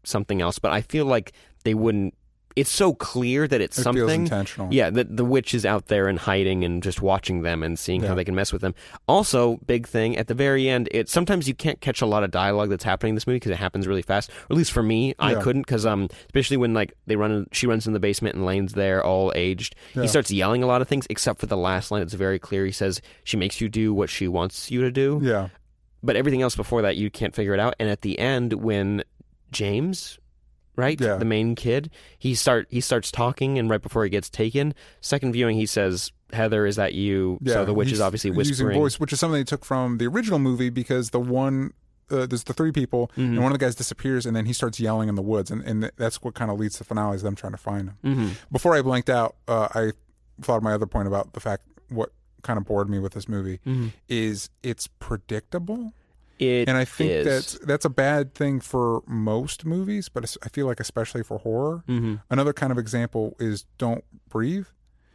something else, but I feel like they wouldn't. It's so clear that it's It something. feels intentional. Yeah, that the witch is out there and hiding and just watching them and seeing Yeah. how they can mess with them. Also, big thing at the very end, it sometimes you can't catch a lot of dialogue that's happening in this movie because it happens really fast. Or at least for me, I Yeah. couldn't because um, especially when like they run, in, she runs in the basement and Lane's there, all aged. Yeah. He starts yelling a lot of things, except for the last line. It's very clear. He says she makes you do what she wants you to do. Yeah. But everything else before that, you can't figure it out. And at the end, when James, right, Yeah. the main kid, he start he starts talking, and right before he gets taken, second viewing, he says, "Heather, is that you?" Yeah. So the witch He's is obviously using whispering. voice, which is something they took from the original movie because the one. Uh, there's the three people, Mm-hmm. and one of the guys disappears, and then he starts yelling in the woods, and, and that's what kind of leads to the finale is them trying to find him. Mm-hmm. Before I blanked out, uh, I thought of my other point about the fact what kind of bored me with this movie Mm-hmm. is it's predictable, It and I think is. that's that's a bad thing for most movies, but it's- I feel like especially for horror. Mm-hmm. Another kind of example is Don't Breathe.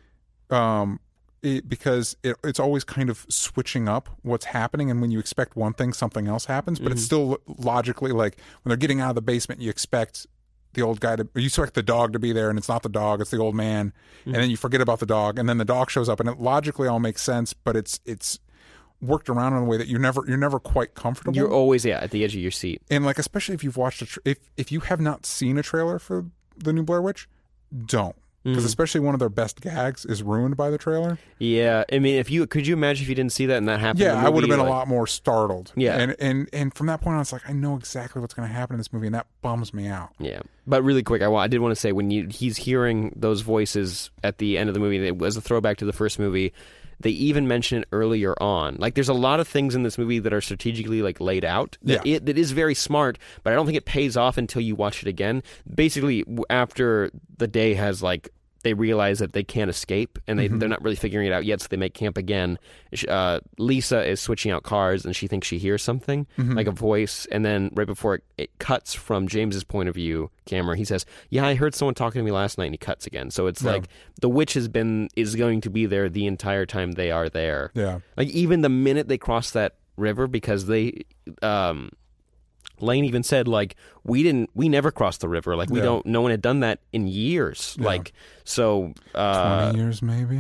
Um, it, because it, it's always kind of switching up what's happening, and when you expect one thing, something else happens. But it's still logically like when they're getting out of the basement, you expect the old guy to, you expect the dog to be there, and it's not the dog, it's the old man, and then you forget about the dog, and then the dog shows up, and it logically all makes sense, but it's it's worked around in a way that you're never you're never quite comfortable. You're always yeah at the edge of your seat. And like, especially if you've watched a tra- if if you have not seen a trailer for the new Blair Witch, don't, because especially one of their best gags is ruined by the trailer. Yeah, I mean, if you could you imagine if you didn't see that and that happened? Yeah, in the I would have movie, been like, a lot more startled. Yeah. and and and from that point on, it's like I know exactly what's going to happen in this movie, and that bums me out. Yeah, but really quick, I, wa- I did want to say when you he's hearing those voices at the end of the movie, it was a throwback to the first movie. They even mention it earlier on. Like, there's a lot of things in this movie that are strategically like laid out. That Yeah. it that is very smart, but I don't think it pays off until you watch it again. Basically, w- after the day has like. They realize that they can't escape, and they, Mm-hmm. they're not really figuring it out yet, so they make camp again. Sh- Uh, Lisa is switching out cars, and she thinks she hears something, Mm-hmm. like a voice, and then right before it, it cuts from James's point of view camera, he says, yeah, I heard someone talking to me last night, and he cuts again. So it's Yeah. like the witch has been is going to be there the entire time they are there. Yeah, Like, even the minute they cross that river, because they... Um, Lane even said, like, we didn't, we never crossed the river. Like, we Yeah. don't, no one had done that in years. Yeah. Like, so, uh, twenty years maybe.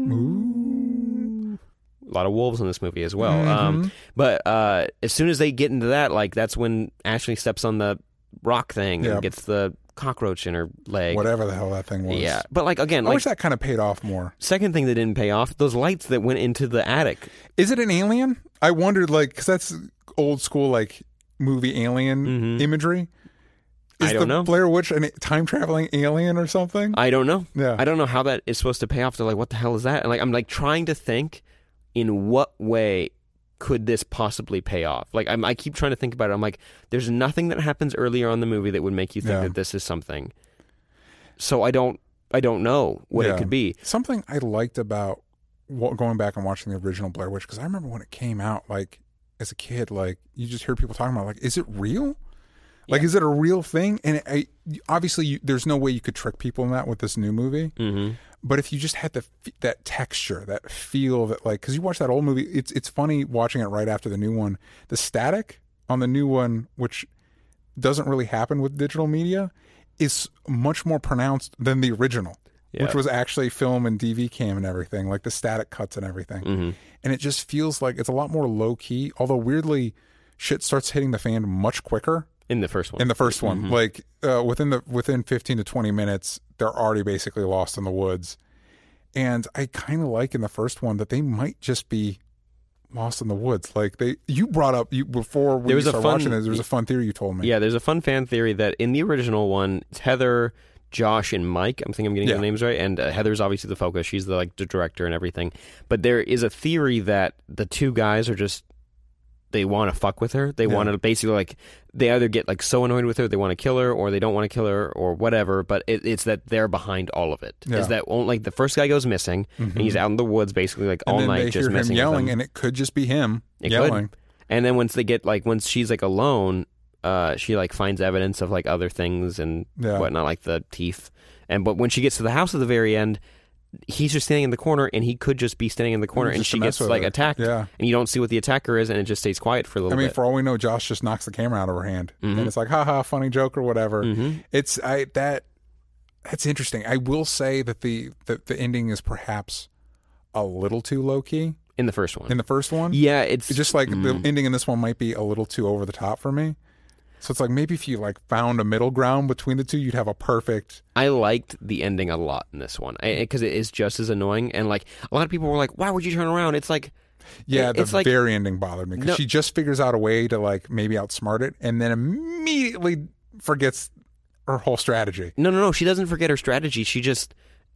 ooh, a lot of wolves in this movie as well. Mm-hmm. Um, but uh, as soon as they get into that, like, that's when Ashley steps on the rock thing Yeah. and gets the cockroach in her leg. Whatever the hell that thing was. Yeah. But, like, again, I like, wish that kind of paid off more. second thing that didn't pay off, those lights that went into the attic. Is it an alien? I wondered, like, because that's old school, like, movie alien Mhm. imagery. Is I don't the know. Blair Witch a time traveling alien or something? I don't know. Yeah. I don't know how that is supposed to pay off. They're like, what the hell is that? And like, I'm like trying to think in what way could this possibly pay off? Like, I'm, I keep trying to think about it. I'm like, there's nothing that happens earlier on in the movie that would make you think Yeah. that this is something. So I don't, I don't know what Yeah. it could be. Something I liked about wa- going back and watching the original Blair Witch, because I remember when it came out, like, as a kid, like, you just hear people talking about, like, is it real? Like, Yeah. is it a real thing? And it, I, obviously, you, there's no way you could trick people in that with this new movie. Mm-hmm. But if you just had the f- that texture, that feel, that like, because you watch that old movie, it's it's funny watching it right after the new one. The static on the new one, which doesn't really happen with digital media, is much more pronounced than the original, Yeah. which was actually film and D V cam and everything, like the static cuts and everything. Mm-hmm. And it just feels like it's a lot more low key. Although weirdly, shit starts hitting the fan much quicker In the first one. in the first one. Mm-hmm. Like uh, within the within fifteen to twenty minutes, they're already basically lost in the woods. And I kind of like in the first one that they might just be lost in the woods. Like they, you brought up you before we There was a started fun- watching it. There was a fun theory you told me. Yeah, there's a fun fan theory that in the original one, it's Heather, Josh, and Mike. I'm thinking I'm getting Yeah. the names right. And uh, Heather's obviously the focus. She's the like the director and everything. But there is a theory that the two guys are just they want to fuck with her. They Yeah. want to basically like they either get like so annoyed with her they want to kill her, or they don't want to kill her, or whatever. But it, it's that they're behind all of it. Yeah. Is that only, like the first guy goes missing and he's out in the woods basically like and all then night they just hear him messing yelling, with them. and it could just be him It yelling. could. And then once they get like once she's like alone, uh, she like finds evidence of like other things and Yeah. whatnot, like the teeth. And but when she gets to the house at the very end, he's just standing in the corner, and he could just be standing in the corner, and Just she to mess gets with like her. attacked, Yeah. and you don't see what the attacker is, and it just stays quiet for a little I mean, bit. for all we know, Josh just knocks the camera out of her hand, Mhm. and it's like, haha, funny joke or whatever. Mhm. It's I that that's interesting. I will say that the the, the ending is perhaps a little too low key in the first one. in the first one. yeah, it's It's just like mm. the ending in this one might be a little too over the top for me. So it's like maybe if you like found a middle ground between the two, you'd have a perfect. I liked the ending a lot in this one because it is just as annoying, and like a lot of people were like, "Why would you turn around?" It's like, Yeah, it- the it's like very ending bothered me because No. she just figures out a way to like maybe outsmart it, and then immediately forgets her whole strategy. no, no, no. She doesn't forget her strategy. She just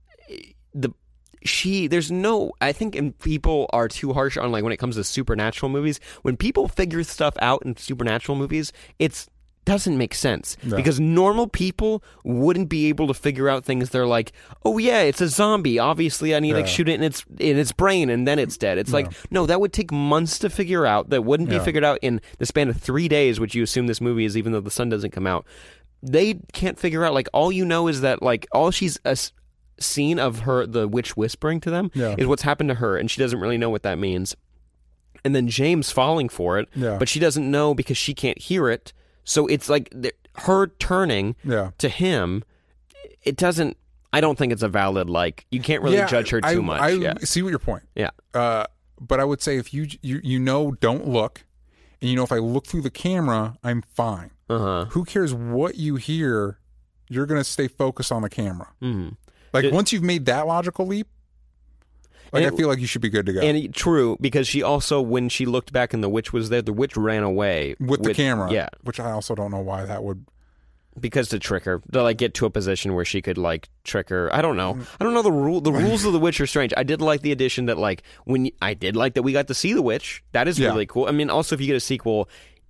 the she. There's no. I think and people are too harsh on like when it comes to supernatural movies. When people figure stuff out in supernatural movies, it's doesn't make sense No. because normal people wouldn't be able to figure out things. They're like, oh yeah, it's a zombie. Obviously, I need to like Yeah. shoot it in its in its brain and then it's dead. It's like no, that would take months to figure out. That wouldn't be Yeah. figured out in the span of three days, which you assume this movie is, even though the sun doesn't come out. They can't figure out. Like all you know is that like all she's a s- seen of her, the witch whispering to them, Yeah. is what's happened to her, and she doesn't really know what that means. And then James falling for it, Yeah. but she doesn't know because she can't hear it. So it's like th- her turning Yeah. to him. It doesn't. I don't think it's a valid like. You can't really Yeah, judge her too I, much. I yeah. see what your point. Yeah. Uh, but I would say if you you you know, don't look, and you know if I look through the camera, I'm fine. Uh huh. Who cares what you hear? You're gonna stay focused on the camera. hmm Like It- once you've made that logical leap, like And I it- feel like you should be good to go And it- true, because she also, when she looked back and the witch was there, the witch ran away with the camera. Yeah, which I also don't know why that would. because to trick her, to like get to a position where she could like trick her. I don't Mm. know. I don't know the rule. The rules of the witch are strange. I did like the addition that like when y I did like that we got to see the witch. That is Yeah. really cool. I mean, also if you get a sequel,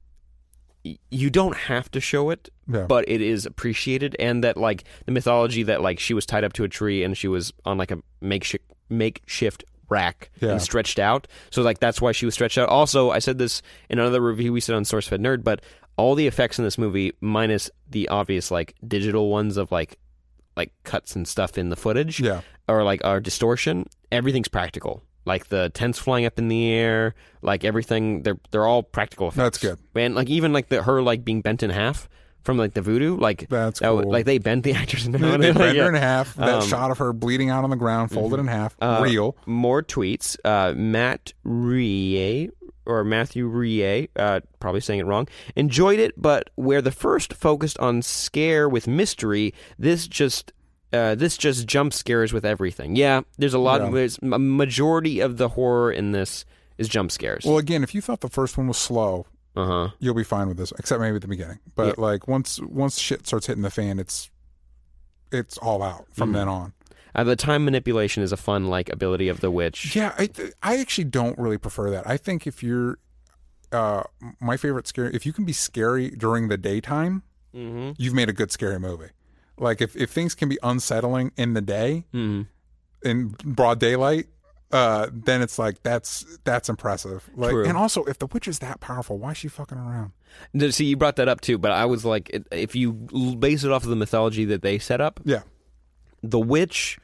y- you don't have to show it, Yeah. but it is appreciated, and that like the mythology that like she was tied up to a tree and she was on like a makeshift makeshift rack Yeah. and stretched out. So like that's why she was stretched out. Also, I said this in another review we said on SourceFed Nerd, but all the effects in this movie, minus the obvious like digital ones of like like cuts and stuff in the footage, Yeah. or like our distortion, everything's practical. Like the tents flying up in the air, like everything, they're they're all practical effects. That's good. And like even like the her like being bent in half from like the voodoo, like That's that would- cool. like they bent the actress in half. They Like, bend yeah. her in half. That Um, mm-hmm. shot of her bleeding out on the ground, folded in half, Uh, real. More tweets. Uh, Matt Rie, or Matthew Rie, uh, probably saying it wrong, enjoyed it, but where the first focused on scare with mystery, this just uh, this just jump scares with everything. Yeah, there's a lot. Yeah. Of, there's a majority of the horror in this is jump scares. Well, again, if you thought the first one was slow, Uh huh. you'll be fine with this, except maybe at the beginning. But like once once shit starts hitting the fan, it's it's all out from Mhm. then on. Uh, the time manipulation is a fun like ability of the witch. Yeah, I I actually don't really prefer that. I think if you're uh my favorite scary, if you can be scary during the daytime, Mm-hmm. you've made a good scary movie. Like if if things can be unsettling in the day, Mm-hmm. in broad daylight, uh, then it's like that's that's impressive. Like, True. and also if the witch is that powerful, why is she fucking around? No, see, you brought that up too, but I was like, it- if you l- base it off of the mythology that they set up, Yeah, the witch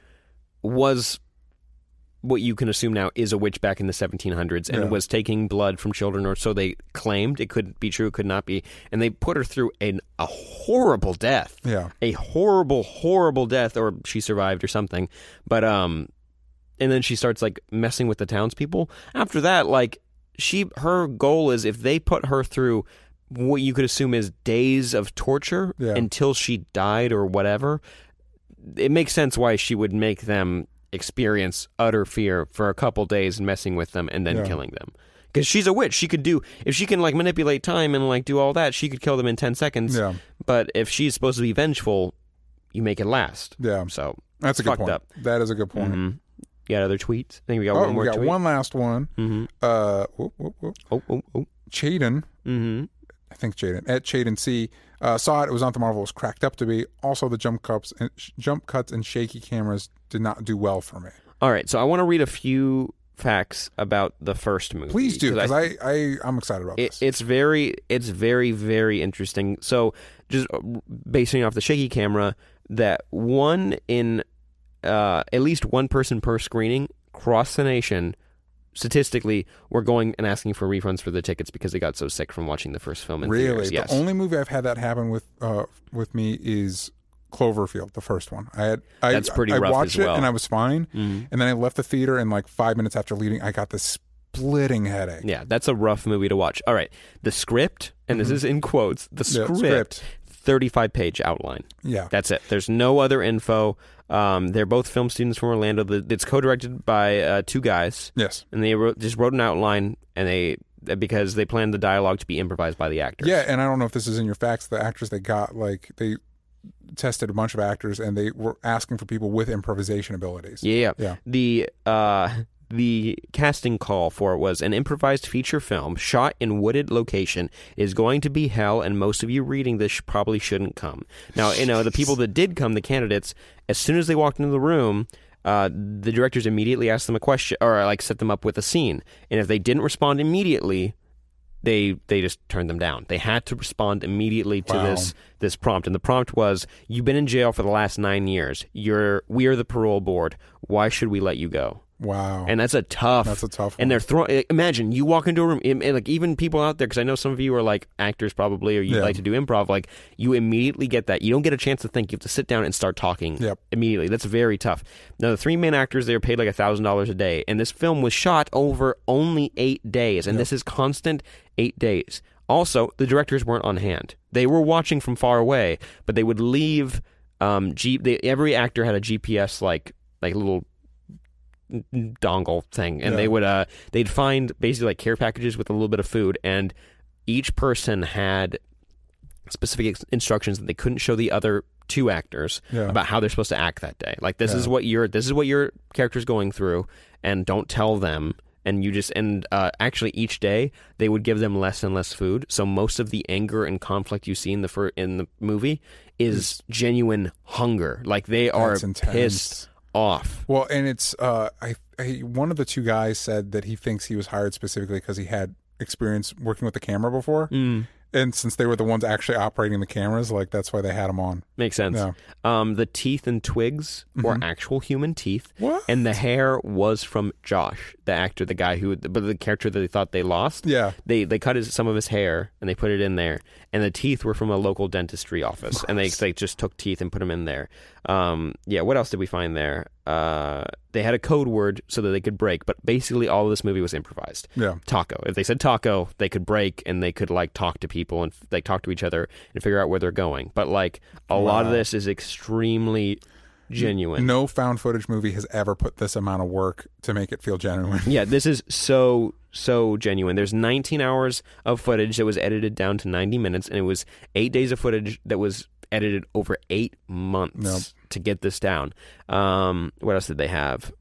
was what you can assume now is a witch back in the seventeen hundreds and Yeah. was taking blood from children, or so they claimed. It could be true, could not be. And they put her through an, a horrible death. yeah, A horrible, horrible death, or she survived or something. But, um, and then she starts like messing with the townspeople. After that, like, she, her goal is if they put her through what you could assume is days of torture Yeah. until she died or whatever, it makes sense why she would make them experience utter fear for a couple days messing with them and then Yeah. killing them. Because she's a witch. She could do, if she can like manipulate time and like do all that, she could kill them in ten seconds. yeah, But if she's supposed to be vengeful, you make it last. yeah. So, That's a good fucked point. up. That is a good point. mhm. You got other tweets? I think we got Oh, one more we got tweet. one last one. Mm-hmm. Uh, whoop, whoop, whoop. Oh, oh, oh. Chaden, Mm-hmm. I think Chaden at Chaden C uh, saw it. It was not the Marvel it was cracked up to be. Also, the jump cuts and jump cuts and shaky cameras did not do well for me. All right, so I want to read a few facts about the first movie. Please do, 'cause because I, I I'm excited about It, this. it's very, it's very, very interesting. So, just basing off the shaky camera, that one in uh, at least one person per screening across the nation, statistically, were going and asking for refunds for the tickets because they got so sick from watching the first film in really? theaters. Yes. The only movie I've had that happen with uh, with me is Cloverfield, the first one. I had I, That's pretty I, rough I watched as well. it and I was fine, Mhm. and then I left the theater, and like five minutes after leaving, I got this splitting headache. Yeah, that's a rough movie to watch. All right, the script, and this is in quotes, the Yeah, script, script. thirty-five page outline. Yeah. That's it. There's no other info. Um, they're both film students from Orlando. The- It's co-directed by uh, two guys, Yes. and they wrote, just wrote an outline, and they because they planned the dialogue to be improvised by the actors. Yeah, and I don't know if this is in your facts. The actors they got, like, they tested a bunch of actors, and they were asking for people with improvisation abilities. Yeah, Yeah. The uh, the casting call for it was an improvised feature film shot in wooded location. It is going to be hell, and most of you reading this sh- probably shouldn't come. Now, you know, the people that did come, the candidates, as soon as they walked into the room, uh, the directors immediately asked them a question, or like set them up with a scene. And if they didn't respond immediately, they they just turned them down. They had to respond immediately to Wow. this this prompt, and the prompt was, "You've been in jail for the last nine years. You're we are the parole board. Why should we let you go?" Wow. And that's a tough. That's a tough one. And they're throwing. Imagine you walk into a room, and, and, like even people out there, because I know some of you are like actors probably, or you Yeah. like to do improv. Like you immediately get that. You don't get a chance to think. You have to sit down and start talking Yep. immediately. That's very tough. Now the three main actors, they were paid like a thousand dollars a day, and this film was shot over only eight days, and this is constant eight days. Also, the directors weren't on hand. They were watching from far away, but they would leave. Um, G. They, every actor had a G P S like like little dongle thing, and Yeah. they would uh they'd find basically like care packages with a little bit of food, and each person had specific ex- instructions that they couldn't show the other two actors Yeah. about how they're supposed to act that day. Like this Yeah. is what your this is what your character's going through, and don't tell them. And you just and uh, actually each day they would give them less and less food. So most of the anger and conflict you see in the fir- in the movie is genuine hunger. Like they are That's intense. pissed off. Well, and it's uh, I, I one of the two guys said that he thinks he was hired specifically because he had experience working with the camera before, Mm. and since they were the ones actually operating the cameras, like that's why they had him on. Makes sense. Yeah. Um, the teeth and twigs were Mhm. actual human teeth, What? and the hair was from Josh, the actor, the guy who, but the character that they thought they lost. Yeah. They they cut his, some of his hair and they put it in there, and the teeth were from a local dentistry office, and they they just took teeth and put them in there. Um, yeah. What else did we find there? Uh, they had a code word so that they could break, but basically all of this movie was improvised. Yeah. Taco. If they said taco, they could break and they could like talk to people and like talk to each other and figure out where they're going. But like a lot of Wow. this is extremely genuine. No found footage movie has ever put this amount of work to make it feel genuine. Yeah, this is so so genuine. There's nineteen hours of footage that was edited down to ninety minutes, and it was eight days of footage that was edited over eight months Nope. to get this down. Um, what else did they have?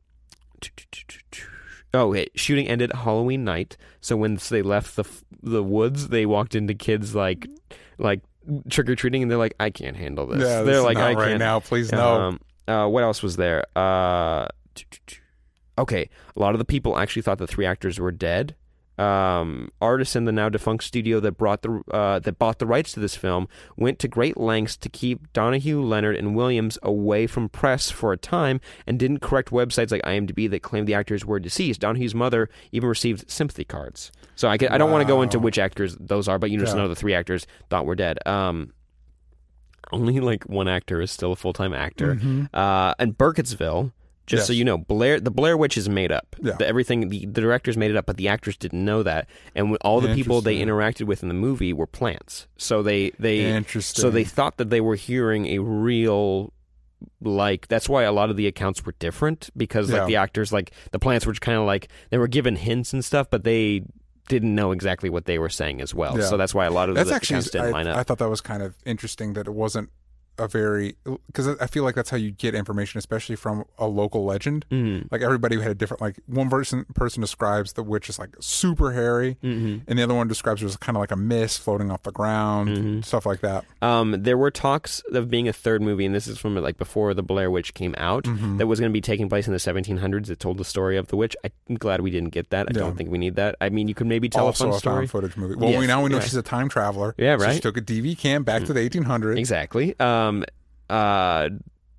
Oh, wait. Shooting ended Halloween night. So once they left the f- the woods, they walked into kids like like trick or treating, and they're like, "I can't handle this." Yeah, this they're is like, not "I right can't." now. Please no. Um, uh, what else was there? Uh, okay, a lot of the people actually thought the three actors were dead. Um, Artisan, the now defunct studio that brought the uh, that bought the rights to this film, went to great lengths to keep Donahue, Leonard, and Williams away from press for a time, and didn't correct websites like IMDb that claimed the actors were deceased. Donahue's mother even received sympathy cards. So I, can, I don't want to go into Wow. which actors those are, but you just Yeah. know the three actors thought were dead. Um, only like one actor is still a full time actor. Mhm. Uh, and Burkittsville, just so Yes. you know, Blair the Blair Witch is made up. Yeah. The, everything the, the directors made it up, but the actors didn't know that. And when all the people they Interesting. interacted with in the movie were plants. So they they Interesting. so they thought that they were hearing a real. Like that's why a lot of the accounts were different, because like Yeah. the actors, like the plants were kind of like they were given hints and stuff, but they didn't know exactly what they were saying as well. Yeah. So that's why a lot of That's the actually, accounts didn't I, line up. I thought that was kind of interesting that it wasn't a very, because I feel like that's how you get information, especially from a local legend. Mhm. Like everybody had a different, like one person person describes the witch as like super hairy, Mhm. and the other one describes it as kind of like a mist floating off the ground, Mhm. stuff like that. Um, there were talks of being a third movie, and this is from like before the Blair Witch came out, Mhm. that was going to be taking place in the seventeen hundreds. It told the story of the witch. I'm glad we didn't get that. I Yeah. don't think we need that. I mean, you could maybe tell Also a fun a story. found footage movie. Well, Yes, we now we know yeah. she's a time traveler. Yeah, So right. she took a D V cam back to the eighteen hundreds. Exactly. Um, uh,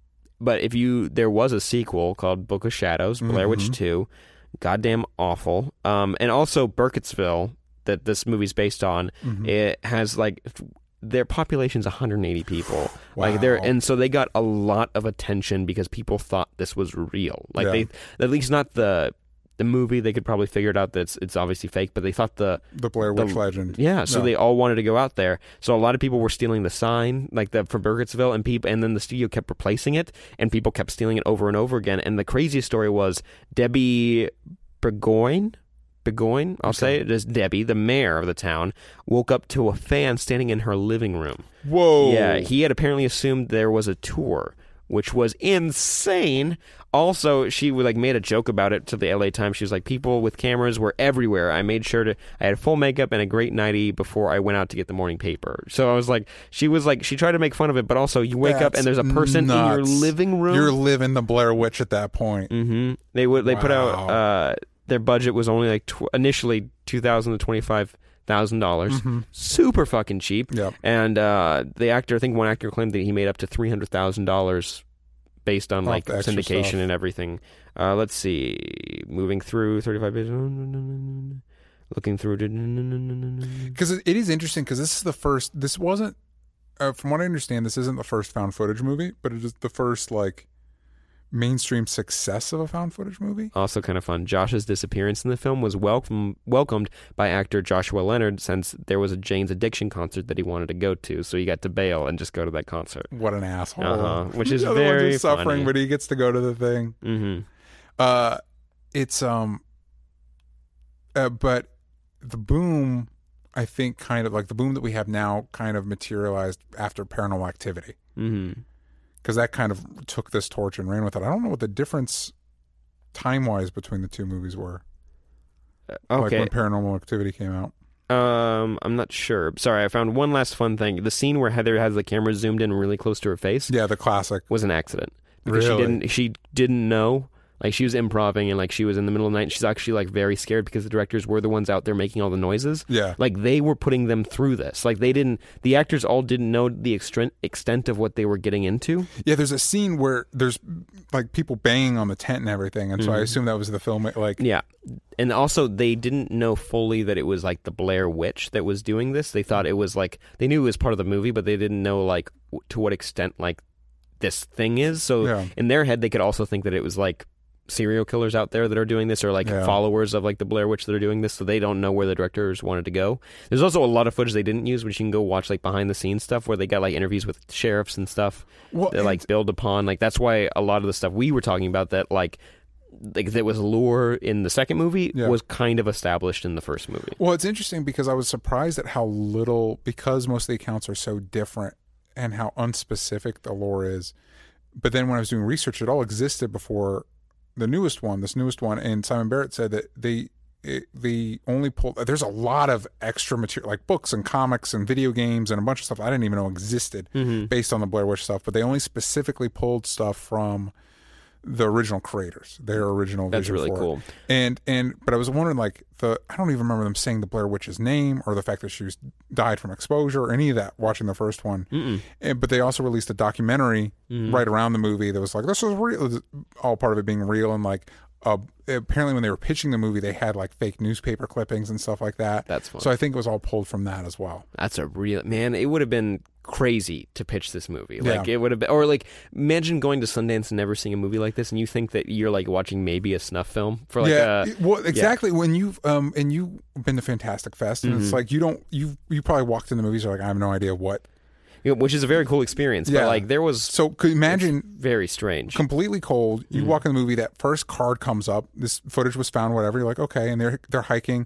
but if you, there was a sequel called Book of Shadows, Blair Witch Mm-hmm. two, goddamn awful. Um, and also Burkittsville, that this movie's based on, Mm-hmm. it has like their population's one hundred eighty people. Wow. Like they're and so they got a lot of attention because people thought this was real. Like Yeah. they, at least not the the movie. They could probably figure it out that it's, it's obviously fake, but they thought the The Blair Witch the- legend. yeah. So Yeah. they all wanted to go out there. So a lot of people were stealing the sign, like the from Burkittsville, and people, and then the studio kept replacing it, and people kept stealing it over and over again. And the craziest story was Debbie Burgoyne. Burgoyne, I'll say it as Debbie, the mayor of the town, woke up to a fan standing in her living room. Whoa. Yeah, he had apparently assumed there was a tour, which was insane. Also, she would, like made a joke about it to the L A Times. She was like, "People with cameras were everywhere. I made sure to. I had full makeup and a great nightie before I went out to get the morning paper." So I was like, she was like, she tried to make fun of it, but also you wake up That's and there's a person in your nuts. living room. You're living the Blair Witch at that point. Mm-hmm. They would. They put out. Wow. Uh, their budget was only like tw- initially two thousand to twenty five thousand dollars. Super fucking cheap. Yep. And uh, the actor, I think one actor claimed that he made up to three hundred thousand dollars based on Off like the extra syndication stuff. and everything. Uh, let's see. Moving through thirty-five pages. Looking through. Because it, it is interesting because this is the first. This wasn't, uh, from what I understand, this isn't the first found footage movie, but it is the first like mainstream success of a found footage movie. Also kind of fun. Josh's disappearance in the film was welcome, welcomed by actor Joshua Leonard since there was a Jane's Addiction concert that he wanted to go to, so he got to bail and just go to that concert. What an asshole! Uh-huh, which is the other ones are very suffering, funny. but he gets to go to the thing. Mm-hmm. Uh, it's um, uh, but the boom, I think, kind of like the boom that we have now, kind of materialized after Paranormal Activity. Mm-hmm. Because that kind of took this torch and ran with it. I don't know what the difference time-wise between the two movies were. Like Okay. when Paranormal Activity came out. Um, I'm not sure. Sorry, I found one last fun thing. The scene where Heather has the camera zoomed in really close to her face Yeah, the classic. was an accident. Because Really? she didn't she didn't know. Like she was improving and like she was in the middle of the night. She's actually like very scared because the directors were the ones out there making all the noises. Yeah. Like they were putting them through this. Like they didn't the actors all didn't know the extent extent of what they were getting into. Yeah, there's a scene where there's like people banging on the tent and everything, and so I assume that was the film. Like, Yeah. And also they didn't know fully that it was like the Blair Witch that was doing this. They thought it was like they knew it was part of the movie, but they didn't know like w- to what extent like this thing is. So Yeah. in their head they could also think that it was like serial killers out there that are doing this or like Yeah. followers of like the Blair Witch that are doing this, so they don't know where the directors wanted to go. There's also a lot of footage they didn't use, which you can go watch like behind the scenes stuff where they got like interviews with sheriffs and stuff Well, that like build upon. Like that's why a lot of the stuff we were talking about that like like that was lore in the second movie Yeah. was kind of established in the first movie. Well, it's interesting because I was surprised at how little, because most of the accounts are so different and how unspecific the lore is. But then when I was doing research, it all existed before the newest one, this newest one. And Simon Barrett said that they it, they only pulled, there's a lot of extra material, like books and comics and video games and a bunch of stuff I didn't even know existed based on the Blair Witch stuff. But they only specifically pulled stuff from the original creators, their original That's vision really for it. cool. And and but I was wondering, like, the I don't even remember them saying the Blair Witch's name or the fact that she was died from exposure or any of that watching the first one. And, but they also released a documentary Mm-hmm. right around the movie that was like, this is real, all part of it being real. And like uh, apparently when they were pitching the movie, they had like fake newspaper clippings and stuff like that. That's fun. So I think it was all pulled from that as well. That's a real man. It would have been crazy to pitch this movie. Like Yeah. it would have been, or like imagine going to Sundance and never seeing a movie like this, and you think that you're like watching maybe a snuff film for like yeah, a it- well, exactly. When you've um and you've been to Fantastic Fest, and Mm-hmm. it's like you don't you you probably walked in the movies, you're like, I have no idea what. you know, which is a very cool experience. Yeah. But like there was So could you imagine very strange. completely cold. You walk in the movie, that first card comes up. This footage was found, whatever. You're like, okay, and they're they're hiking.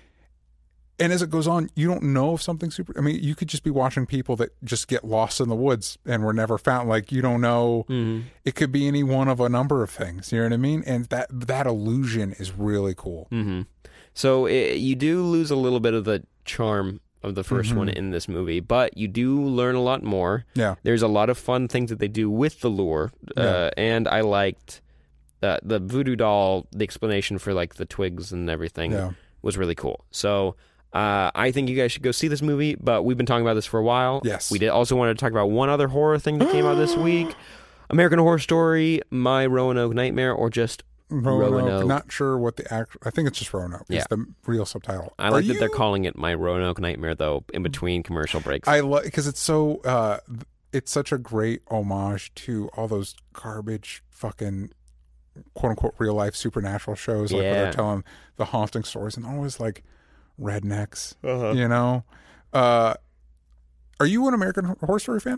And as it goes on, you don't know if something's super. I mean, you could just be watching people that just get lost in the woods and were never found. Like you don't know. It could be any one of a number of things. You know what I mean? And that that illusion is really cool. Mm-hmm. So it, you do lose a little bit of the charm of the 1st one in this movie, but you do learn a lot more. Yeah. There's a lot of fun things that they do with the lure, uh, Yeah. and I liked uh, the voodoo doll. The explanation for like the twigs and everything Yeah. was really cool. So. Uh, I think you guys should go see this movie, but we've been talking about this for a while. Yes. We did also want to talk about one other horror thing that came out this week. American Horror Story, My Roanoke Nightmare, or just Roanoke. Roanoke. Not sure what the act. I think it's just Roanoke. Yeah. It's the real subtitle. I Are like that you- they're calling it My Roanoke Nightmare, though, in between commercial breaks. I like because it's so. Uh, it's such a great homage to all those garbage fucking quote unquote real life supernatural shows, like where Yeah. they're telling the haunting stories and always like rednecks. Uh-huh. You know. Uh, are you an American Horror Story fan?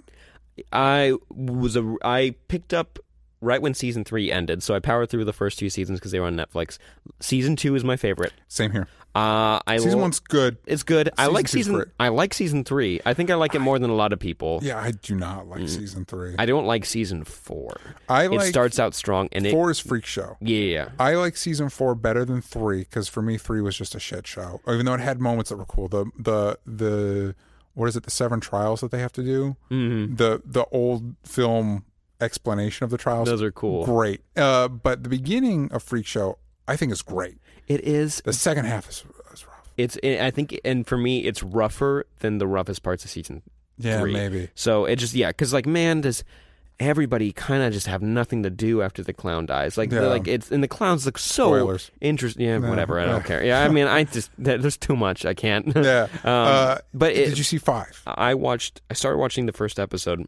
I was a. I picked up right when season three ended, so I powered through the first two seasons because they were on Netflix. Season two is my favorite. Same here. Uh, I Season lo- one's good. It's good. I Season like two's season. great. I like season three. I think I like it more than a lot of people. Yeah, I do not like season three. I don't like season four. I It like starts out strong, and it. four is Freak Show. Yeah, yeah. I like season four better than three because for me three was just a shit show. Even though it had moments that were cool. The the the what is it? The seven trials that they have to do. Mm-hmm. The the old film explanation of the trials. Those are cool. Great. Uh, but the beginning of Freak Show, I think is great. It is. The second half is, is rough. It's. I think, and for me, it's rougher than the roughest parts of season Yeah, three. maybe. So it just yeah, because like man, does everybody kind of just have nothing to do after the clown dies? Like Yeah. the, like it's and the clowns look so Spoilers. interesting. Yeah, No, whatever. I don't yeah. care. Yeah, I mean, I just there- there's too much. I can't. Yeah. um, uh, but it, did you see five? I watched. I started watching the first episode,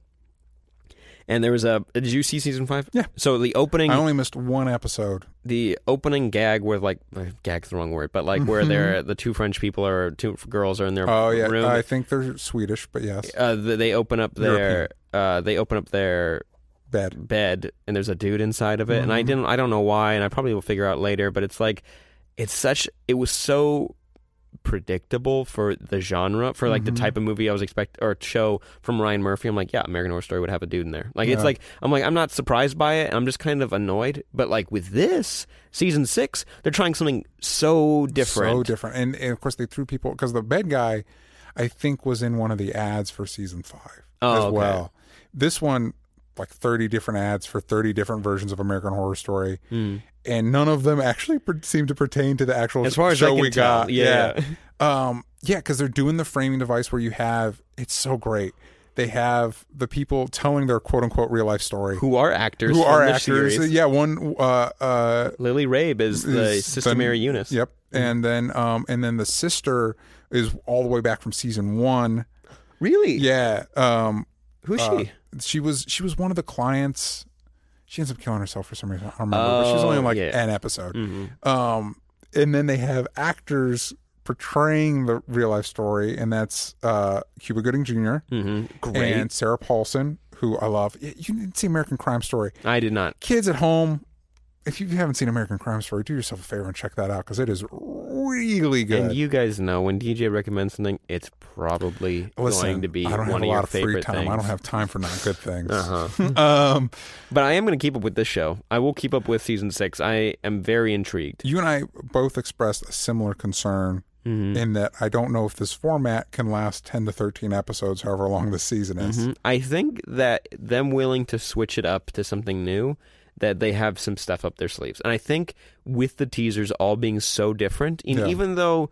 and there was a. Did you see season five? Yeah. So the opening, I only missed one episode. the opening gag where like uh, gag's the wrong word, but like where they're the two French people or two girls are in their Mm-hmm. Oh yeah, room. I think they're Swedish, but yes, uh, th- they open up their. European. Uh, they open up their bad. bed and there's a dude inside of it, and I Mhm. didn't. I don't know why, and I probably will figure out later. But it's like, it's such. It was so predictable for the genre, for like Mhm. the type of movie I was expect or show from Ryan Murphy. I'm like, yeah, American Horror Story would have a dude in there. Like it's Yeah. like I'm like I'm not surprised by it. I'm just kind of annoyed. But like with this season six, they're trying something so different. So different. And, and of course, they threw people because the bed guy, I think, was in one of the ads for season five Oh, as okay. well. This one, like thirty different ads for thirty different versions of American Horror Story. Mm. And none of them actually per- seem to pertain to the actual As far as show I can we tell, got. yeah. Um, yeah, because they're doing the framing device where you have, it's so great. They have the people telling their quote unquote real life story. Who are actors? Who from are the actors. series. Yeah, one, uh, uh, Lily Rabe is the is Sister the- Mary Eunice. Yep. And then um and then the sister is all the way back from season one. Really? Yeah. Um Who's uh, she? she was she was one of the clients. She ends up killing herself for some reason. I don't remember. but she was only in like Oh, yeah. an episode. Mm-hmm. Um and then they have actors portraying the real life story, and that's uh Cuba Gooding Junior Mm-hmm. Great. and Sarah Paulson, who I love. You didn't see American Crime Story. I did not. Kids at home, if you haven't seen American Crime Story, do yourself a favor and check that out because it is really good. And you guys know when D J recommends something, it's probably Listen, going to be I don't one have of a your lot of free favorite time. things. I don't have time for not good things. Uh-huh. um, But I am going to keep up with this show. I will keep up with season six. I am very intrigued. you and I both expressed a similar concern Mhm. in that I don't know if this format can last ten to thirteen episodes, however long the season is. Mhm. I think that them willing to switch it up to something new, that they have some stuff up their sleeves. And I think with the teasers all being so different, and Yeah. even though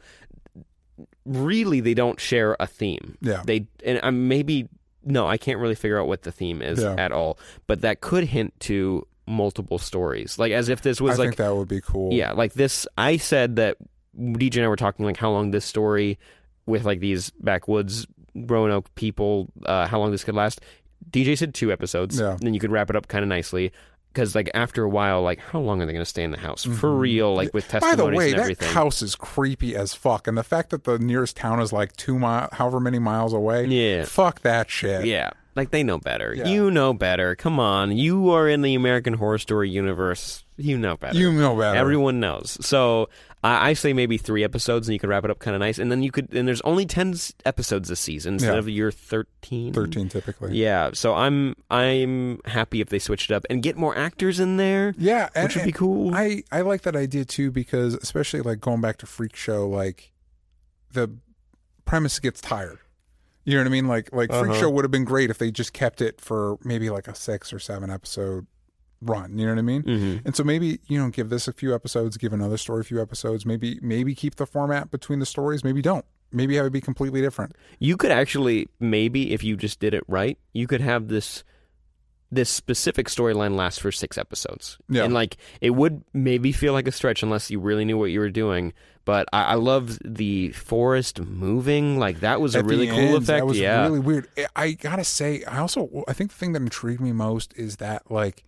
really they don't share a theme. Yeah. They and I'm maybe no, I can't really figure out what the theme is Yeah. at all. But that could hint to multiple stories. Like as if this was I like think that would be cool. yeah, like this I said that D J and I were talking like how long this story with like these backwoods Roanoke people, uh, how long this could last. D J said two episodes. Yeah. Then you could wrap it up kind of nicely. Because like after a while, like how long are they going to stay in the house for real? Like with By testimonies the way, and that everything. house is creepy as fuck, and the fact that the nearest town is like two mile, however many miles away. Yeah. Fuck that shit. Yeah, like they know better. Yeah. You know better. Come on, you are in the American Horror Story universe. You know better. You know better. Everyone knows. So I, I say maybe three episodes, and you could wrap it up kind of nice. And then you could. And there's only ten s- episodes this season instead Yeah. of your thirteen. Thirteen typically. Yeah. So I'm I'm happy if they switch it up and get more actors in there. Yeah, and, Which would be and cool. I I like that idea too because especially like going back to Freak Show, like the premise gets tired. You know what I mean? Like like Freak Uh-huh. Show would have been great if they just kept it for maybe like a six or seven episode run. You know what I mean? hmm And so maybe you know give this a few episodes, give another story a few episodes. Maybe maybe keep the format between the stories. Maybe don't. Maybe have it be completely different. You could actually maybe if you just did it right, you could have this this specific storyline lasts for six episodes. Yeah. And, like, it would maybe feel like a stretch unless you really knew what you were doing. But I, I loved the forest moving. Like, that was At a really the cool end, effect. That was yeah. really weird. I gotta say, I also, I think the thing that intrigued me most is that, like,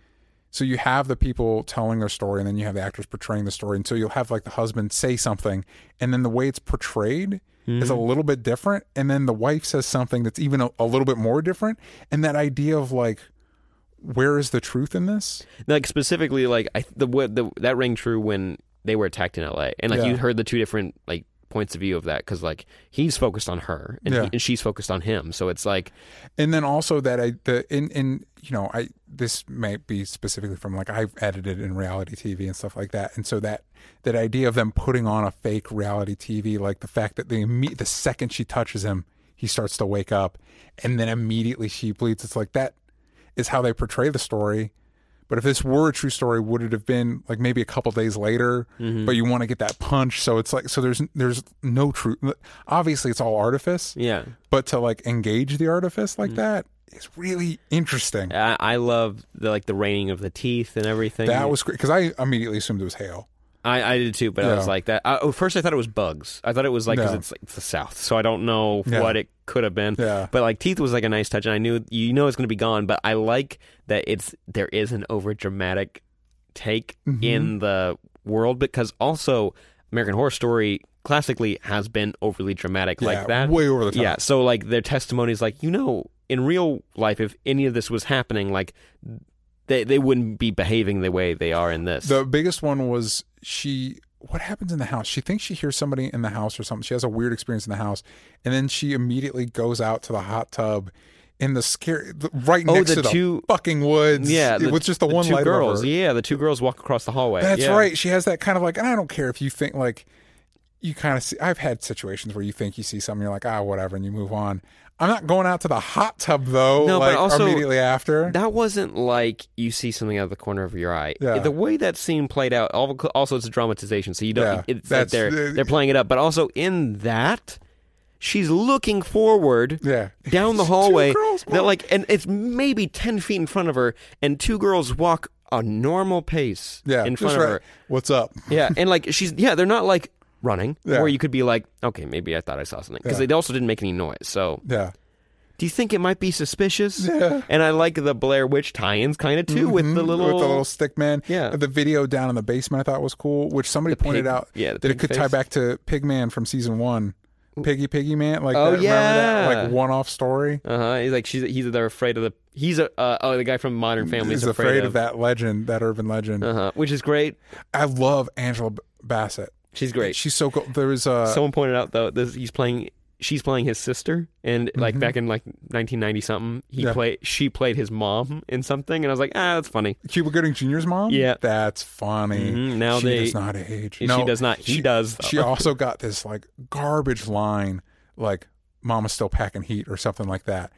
so you have the people telling their story, and then you have the actors portraying the story. And so you'll have, like, the husband say something, and then the way it's portrayed mm-hmm. is a little bit different. And then the wife says something that's even a, a little bit more different. And that idea of, like, where is the truth in this? Like, specifically, like, I, the, the that rang true when they were attacked in L A. And, like, Yeah. you heard the two different, like, points of view of that, because, like, he's focused on her, and, Yeah. he, and she's focused on him. So it's like... And then also that I, the, in, in, you know, I, this might be specifically from, like, I've edited in reality T V and stuff like that. And so that, that idea of them putting on a fake reality T V, like the fact that the, imme- the second she touches him, he starts to wake up, and then immediately she bleeds. It's like, that is how they portray the story. But if this were a true story, would it have been like maybe a couple days later? Mm-hmm. But you want to get that punch, so it's like, so there's there's no truth. Obviously, it's all artifice. Yeah. But to, like, engage the artifice like mm-hmm. that is really interesting. I, I love the like the raining of the teeth and everything. That was great, because I immediately assumed it was hail. I, I did too, but yeah. I was like that. I, oh, first I thought it was bugs. I thought it was like because yeah. it's like it's the South, so I don't know yeah. what it could have been. Yeah. But like teeth was like a nice touch, and I knew you know it's going to be gone. But I like that it's there is an over dramatic take mm-hmm. in the world, because also American Horror Story classically has been overly dramatic yeah, like that, way over the top. Yeah. So like their testimony is like, you know, in real life, if any of this was happening, like. They they wouldn't be behaving the way they are in this. The biggest one was she. What happens in the house? She thinks she hears somebody in the house or something. She has a weird experience in the house, and then she immediately goes out to the hot tub in the scary right oh, next the to two, the fucking woods. Yeah, the, with just the, the one two light girls. over. Yeah, the two girls walk across the hallway. That's yeah. right. She has that kind of like, I don't care if you think like you kind of see. I've had situations where you think you see something, you're like, ah, whatever, and you move on. I'm not going out to the hot tub though. No, like, but also immediately after. That wasn't like you see something out of the corner of your eye. Yeah. The way that scene played out, also it's a dramatization, so you don't. Yeah, it's like they're uh, they're playing it up, but also in that. She's looking forward yeah. down the hallway. That like, and it's maybe ten feet in front of her, and two girls walk a normal pace yeah, in front right. of her. What's up? Yeah, and like she's yeah, they're not like running, yeah. where you could be like, okay, maybe I thought I saw something, because yeah. they also didn't make any noise. So yeah. Do you think it might be suspicious? Yeah. And I like the Blair Witch tie-ins kind of too, mm-hmm. with the little with the little stick man. Yeah. The video down in the basement I thought was cool, which somebody the pointed pig, out yeah, that it could face. tie back to Pigman from season one. Piggy Piggy Man, like oh that, yeah, remember that like one-off story. Uh huh. He's like she's he's they're afraid of the he's a uh, oh the guy from Modern Family is He's afraid, afraid of, of that legend, that urban legend. Uh huh. Which is great. I love Angela Bassett. She's great. She's so cool. There was uh, someone pointed out though this he's playing. She's playing his sister, and like mm-hmm. back in like nineteen ninety something, he yeah. played. She played his mom in something, and I was like, ah, that's funny. Cuba Gooding Junior's mom. Yeah, that's funny. Mm-hmm. Now she they does not age. She no, does not. He she, does. Though. She also got this like garbage line, like "Mama's still packing heat" or something like that,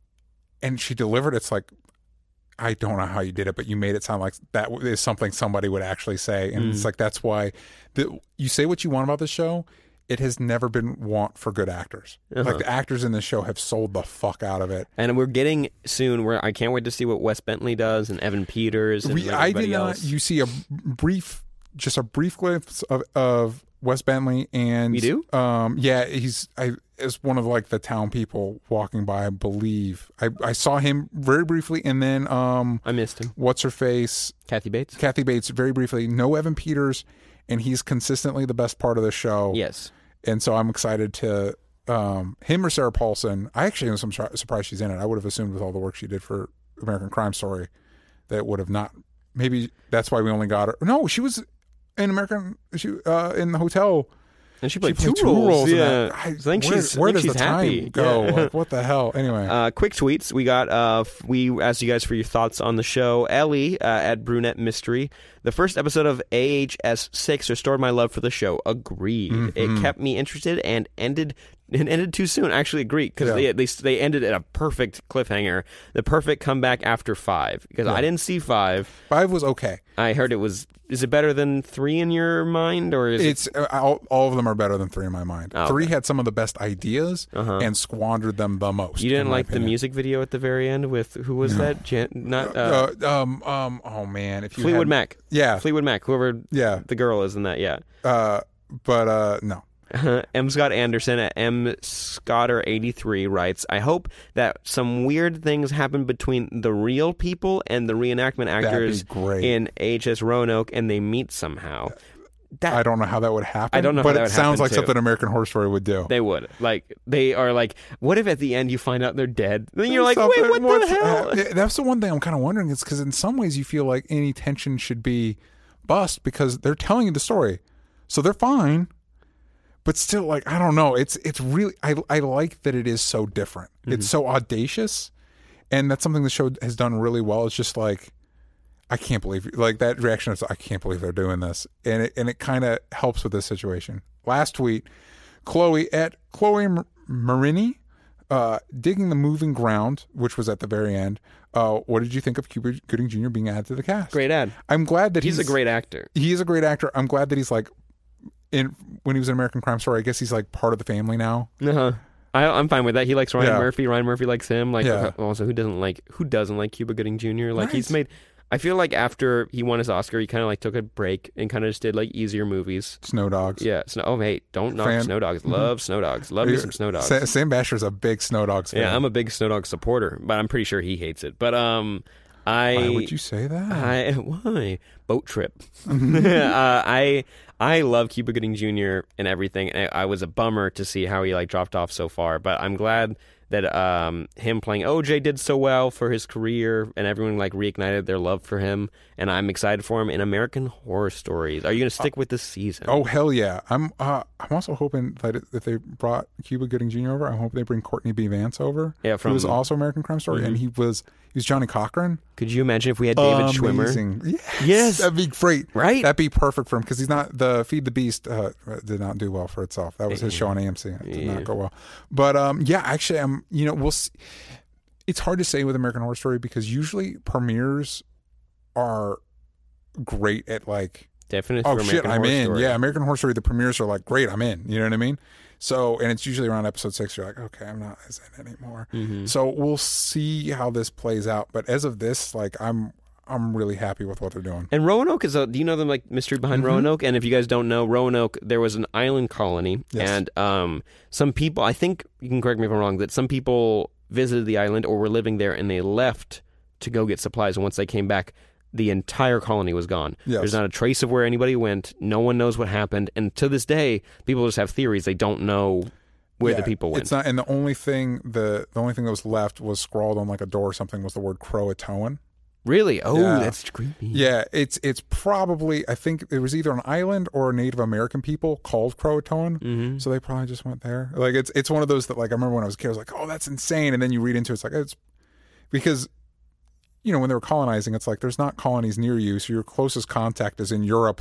and she delivered. It's like, I don't know how you did it, but you made it sound like that is something somebody would actually say, and mm. it's like that's why the, you say what you want about the show. It has never been want for good actors. Uh-huh. Like the actors in this show have sold the fuck out of it. And we're getting soon where I can't wait to see what Wes Bentley does and Evan Peters and we, everybody I did not. else. You see a brief, just a brief glimpse of, of Wes Bentley, and we do. Um, yeah, he's I is one of like the town people walking by. I believe I, I saw him very briefly, and then um, I missed him. What's her face? Kathy Bates. Kathy Bates very briefly. No Evan Peters, and he's consistently the best part of the show. Yes. And so I'm excited to um, him or Sarah Paulson. I actually am some surprised she's in it. I would have assumed with all the work she did for American Crime Story that it would have not. Maybe that's why we only got her. No, she was in American. She uh, in the hotel. And she played, she two, played two roles. roles. Yeah, I, I think where, she's. Where I think does she's the happy. time go? Yeah. Like, what the hell? Anyway, uh, quick tweets. We got. Uh, we asked you guys for your thoughts on the show. Ellie uh, at Brunette Mystery. The first episode of A H S six restored my love for the show. Agreed. Mm-hmm. It kept me interested and ended. It ended too soon. Actually, agreed because yeah. they, they they ended at a perfect cliffhanger. The perfect comeback after five because yeah. I didn't see five. Five was okay. I heard it was is it better than three in your mind, or is it's it... uh, all, all of them are better than three in my mind. Oh, three okay. had some of the best ideas Uh-huh. and squandered them the most. You didn't in my like the opinion. music video at the very end with who was No. that? Jan- not uh, Uh, um, um, oh man, if you Fleetwood had, Mac. yeah, Fleetwood Mac. Whoever yeah, the girl is in that. Yeah. uh, but uh, no, M. Scott Anderson at M. Scotter eighty-three writes, I hope that some weird things happen between the real people and the reenactment actors That'd be great. in H S Roanoke and they meet somehow. That, I don't know how that would happen. I don't know how but that it would sounds happen, like too. something American Horror Story would do. They would. Like, they are like, what if at the end you find out they're dead? Then you're like, Something- wait, what the what's- hell? uh, that's the one thing I'm kind of wondering. Is because in some ways you feel like any tension should be bust because they're telling you the story, so they're fine. But still, like, I don't know. It's it's really I I like that it is so different. Mm-hmm. It's so audacious, and that's something the show has done really well. It's just like, I can't believe like that reaction is I can't believe they're doing this, and it and it kind of helps with this situation. Last tweet, Chloe at Chloe M- Marini, uh, digging the moving ground, which was at the very end. Uh, what did you think of Cuba Gooding Junior being added to the cast? Great ad. I'm glad that He's, he's, a great actor. He is a great actor. I'm glad that he's like in when he was in American Crime Story. I guess he's like part of the family now. Uh-huh. I, I'm fine with that. He likes Ryan Yeah. Murphy. Ryan Murphy likes him. Like, Yeah. also, who doesn't like who doesn't like Cuba Gooding Junior? Like, Right. he's made. I feel like after he won his Oscar, he kind of like took a break and kind of just did like easier movies. Snow Dogs. Yeah. Snow, oh, hey, don't knock Fan- Snow Dogs. Love Snow Dogs. Love me some Snow Dogs. Sa- Sam Basher's a big Snow Dogs fan. Yeah, I'm a big Snow Dog supporter, but I'm pretty sure he hates it. But um, I Why would you say that? I why boat trip? uh, I I love Cuba Gooding Junior and everything. And I, I was a bummer to see how he like dropped off so far, but I'm glad that um him playing O J did so well for his career, and everyone like reignited their love for him. And I'm excited for him in American Horror Stories. Are you going to stick with this season? Oh hell yeah! I'm uh, I'm also hoping that it, if they brought Cuba Gooding Junior over, I hope they bring Courtney B. Vance over. Yeah, from- who was also American Crime Story, and he was he was Johnny Cochran. Could you imagine if we had David Schwimmer? Amazing. Yes, Yes. that'd be great. Right? That'd be perfect for him because he's not the Feed the Beast uh, did not do well for itself. That was his show on A M C. It did Yeah. not go well. But um, yeah, actually, I'm you know we'll. See. It's hard to say with American Horror Story because usually premieres are great at like. Definitely. Oh for shit, American I'm Horror in. Story. Yeah, American Horror Story. The premieres are like great. I'm in. You know what I mean? So, and it's usually around episode six. You're like, okay, I'm not as in anymore. Mm-hmm. So we'll see how this plays out. But as of this, like, I'm I'm really happy with what they're doing. And Roanoke is a, do you know the like mystery behind Mm-hmm. Roanoke? And if you guys don't know, Roanoke, there was an island colony, Yes. and um, some people, I think you can correct me if I'm wrong, that some people visited the island or were living there, and they left to go get supplies. And once they came back, the entire colony was gone. Yes. There's not a trace of where anybody went. No one knows what happened, and to this day, people just have theories. They don't know where the Yeah, people went. It's not, and the only thing the the only thing that was left was scrawled on like a door or something was the word Croatoan. Really? Oh, Yeah. that's creepy. Yeah, it's it's probably I think it was either an island or a Native American people called Croatoan. Mm-hmm. So they probably just went there. Like it's it's one of those that like I remember when I was a kid I was like, oh, that's insane, and then you read into it, it's like it's because you know when they were colonizing, it's like there's not colonies near you, so your closest contact is in Europe,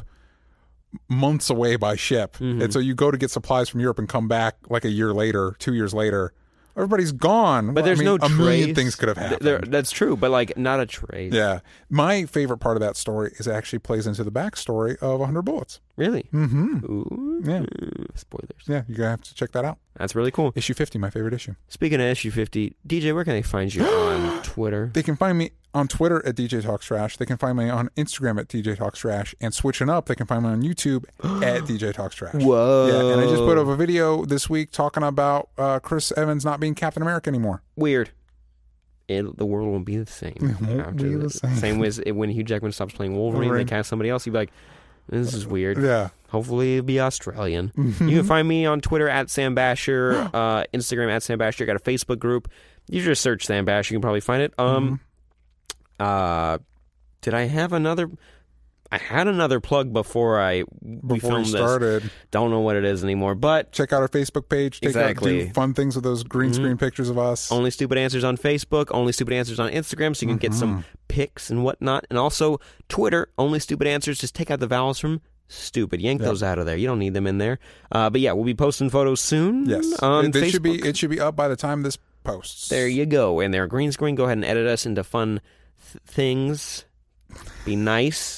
months away by ship, Mm-hmm. and so you go to get supplies from Europe and come back like a year later, two years later. Everybody's gone. But Well, there's I mean, no a million trace. things could have Th- happened. there- that's true, but like not a trace. Yeah. My favorite part of that story is it actually plays into the backstory of one hundred Bullets. Really? Mm-hmm. Ooh. Yeah. Spoilers. Yeah, you're going to have to check that out. That's really cool. Issue fifty, my favorite issue. Speaking of issue fifty, D J, where can they find you on Twitter? They can find me on Twitter at D J Talks Trash. They can find me on Instagram at D J Talks Trash. And switching up, they can find me on YouTube at D J Talks Trash. Whoa. Yeah, and I just put up a video this week talking about uh, Chris Evans not being Captain America anymore. Weird. It, the world won't be the same. It won't after be the same. Same as it- when Hugh Jackman stops playing Wolverine, Wolverine. they cast somebody else. You'd be like, this is weird. Yeah. Hopefully it'll be Australian. Mm-hmm. You can find me on Twitter at Sam Basher, uh, Instagram at Sam Basher. Got a Facebook group. You just search Sam Basher. You can probably find it. Um, Mm-hmm. uh, did I have another? I had another plug before I we Before filmed we this. started, Don't know what it is anymore, but check out our Facebook page. Take Exactly. out, do fun things with those green Mm-hmm. screen pictures of us. Only Stupid Answers on Facebook, Only Stupid Answers on Instagram, so you can get Mm-hmm. some pics and whatnot. And also Twitter, Only Stupid Answers. Just take out the vowels from stupid. Yank Yep. those out of there. You don't need them in there. Uh, but yeah, we'll be posting photos soon. Yes. on it, it Facebook. should be it should be up by the time this posts. There you go. And they're green screen. Go ahead and edit us into fun th- things. Be nice.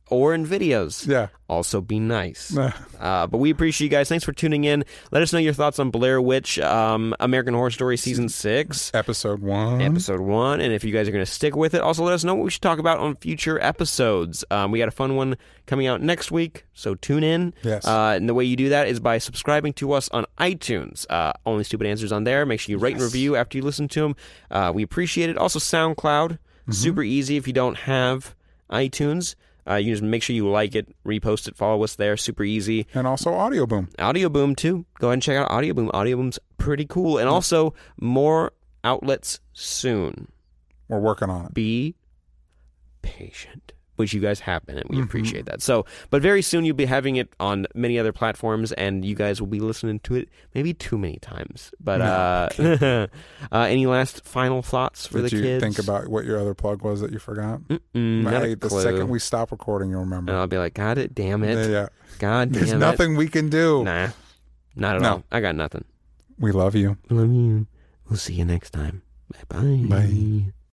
or in videos. Yeah. Also be nice. uh, but we appreciate you guys. Thanks for tuning in. Let us know your thoughts on Blair Witch, um, American Horror Story Season six. Episode one. Episode one. And if you guys are going to stick with it, also let us know what we should talk about on future episodes. Um, we got a fun one coming out next week, so tune in. Yes. Uh, and the way you do that is by subscribing to us on iTunes. Uh, Only Stupid Answers on there. Make sure you rate and Yes. review after you listen to them. Uh, we appreciate it. Also, SoundCloud. Mm-hmm. Super easy if you don't have iTunes. Uh, you just make sure you like it, repost it, follow us there. Super easy. And also Audio Boom. Audio Boom, too. Go ahead and check out Audio Boom. Audio Boom's pretty cool. And also, more outlets soon. We're working on it. Be patient. Which you guys have been, and we mm-hmm. appreciate that. So, but very soon you'll be having it on many other platforms, and you guys will be listening to it maybe too many times. But no, uh, uh, any last final thoughts for Did the you kids? Think about what your other plug was that you forgot? Mm-mm, not hey, a the clue. second we stop recording, you'll remember. And I'll be like, God it, damn it. Yeah, yeah. God damn There's it. There's nothing we can do. Nah, not at no. all. I got nothing. We love you. Love you. We'll see you next time. Bye-bye. Bye.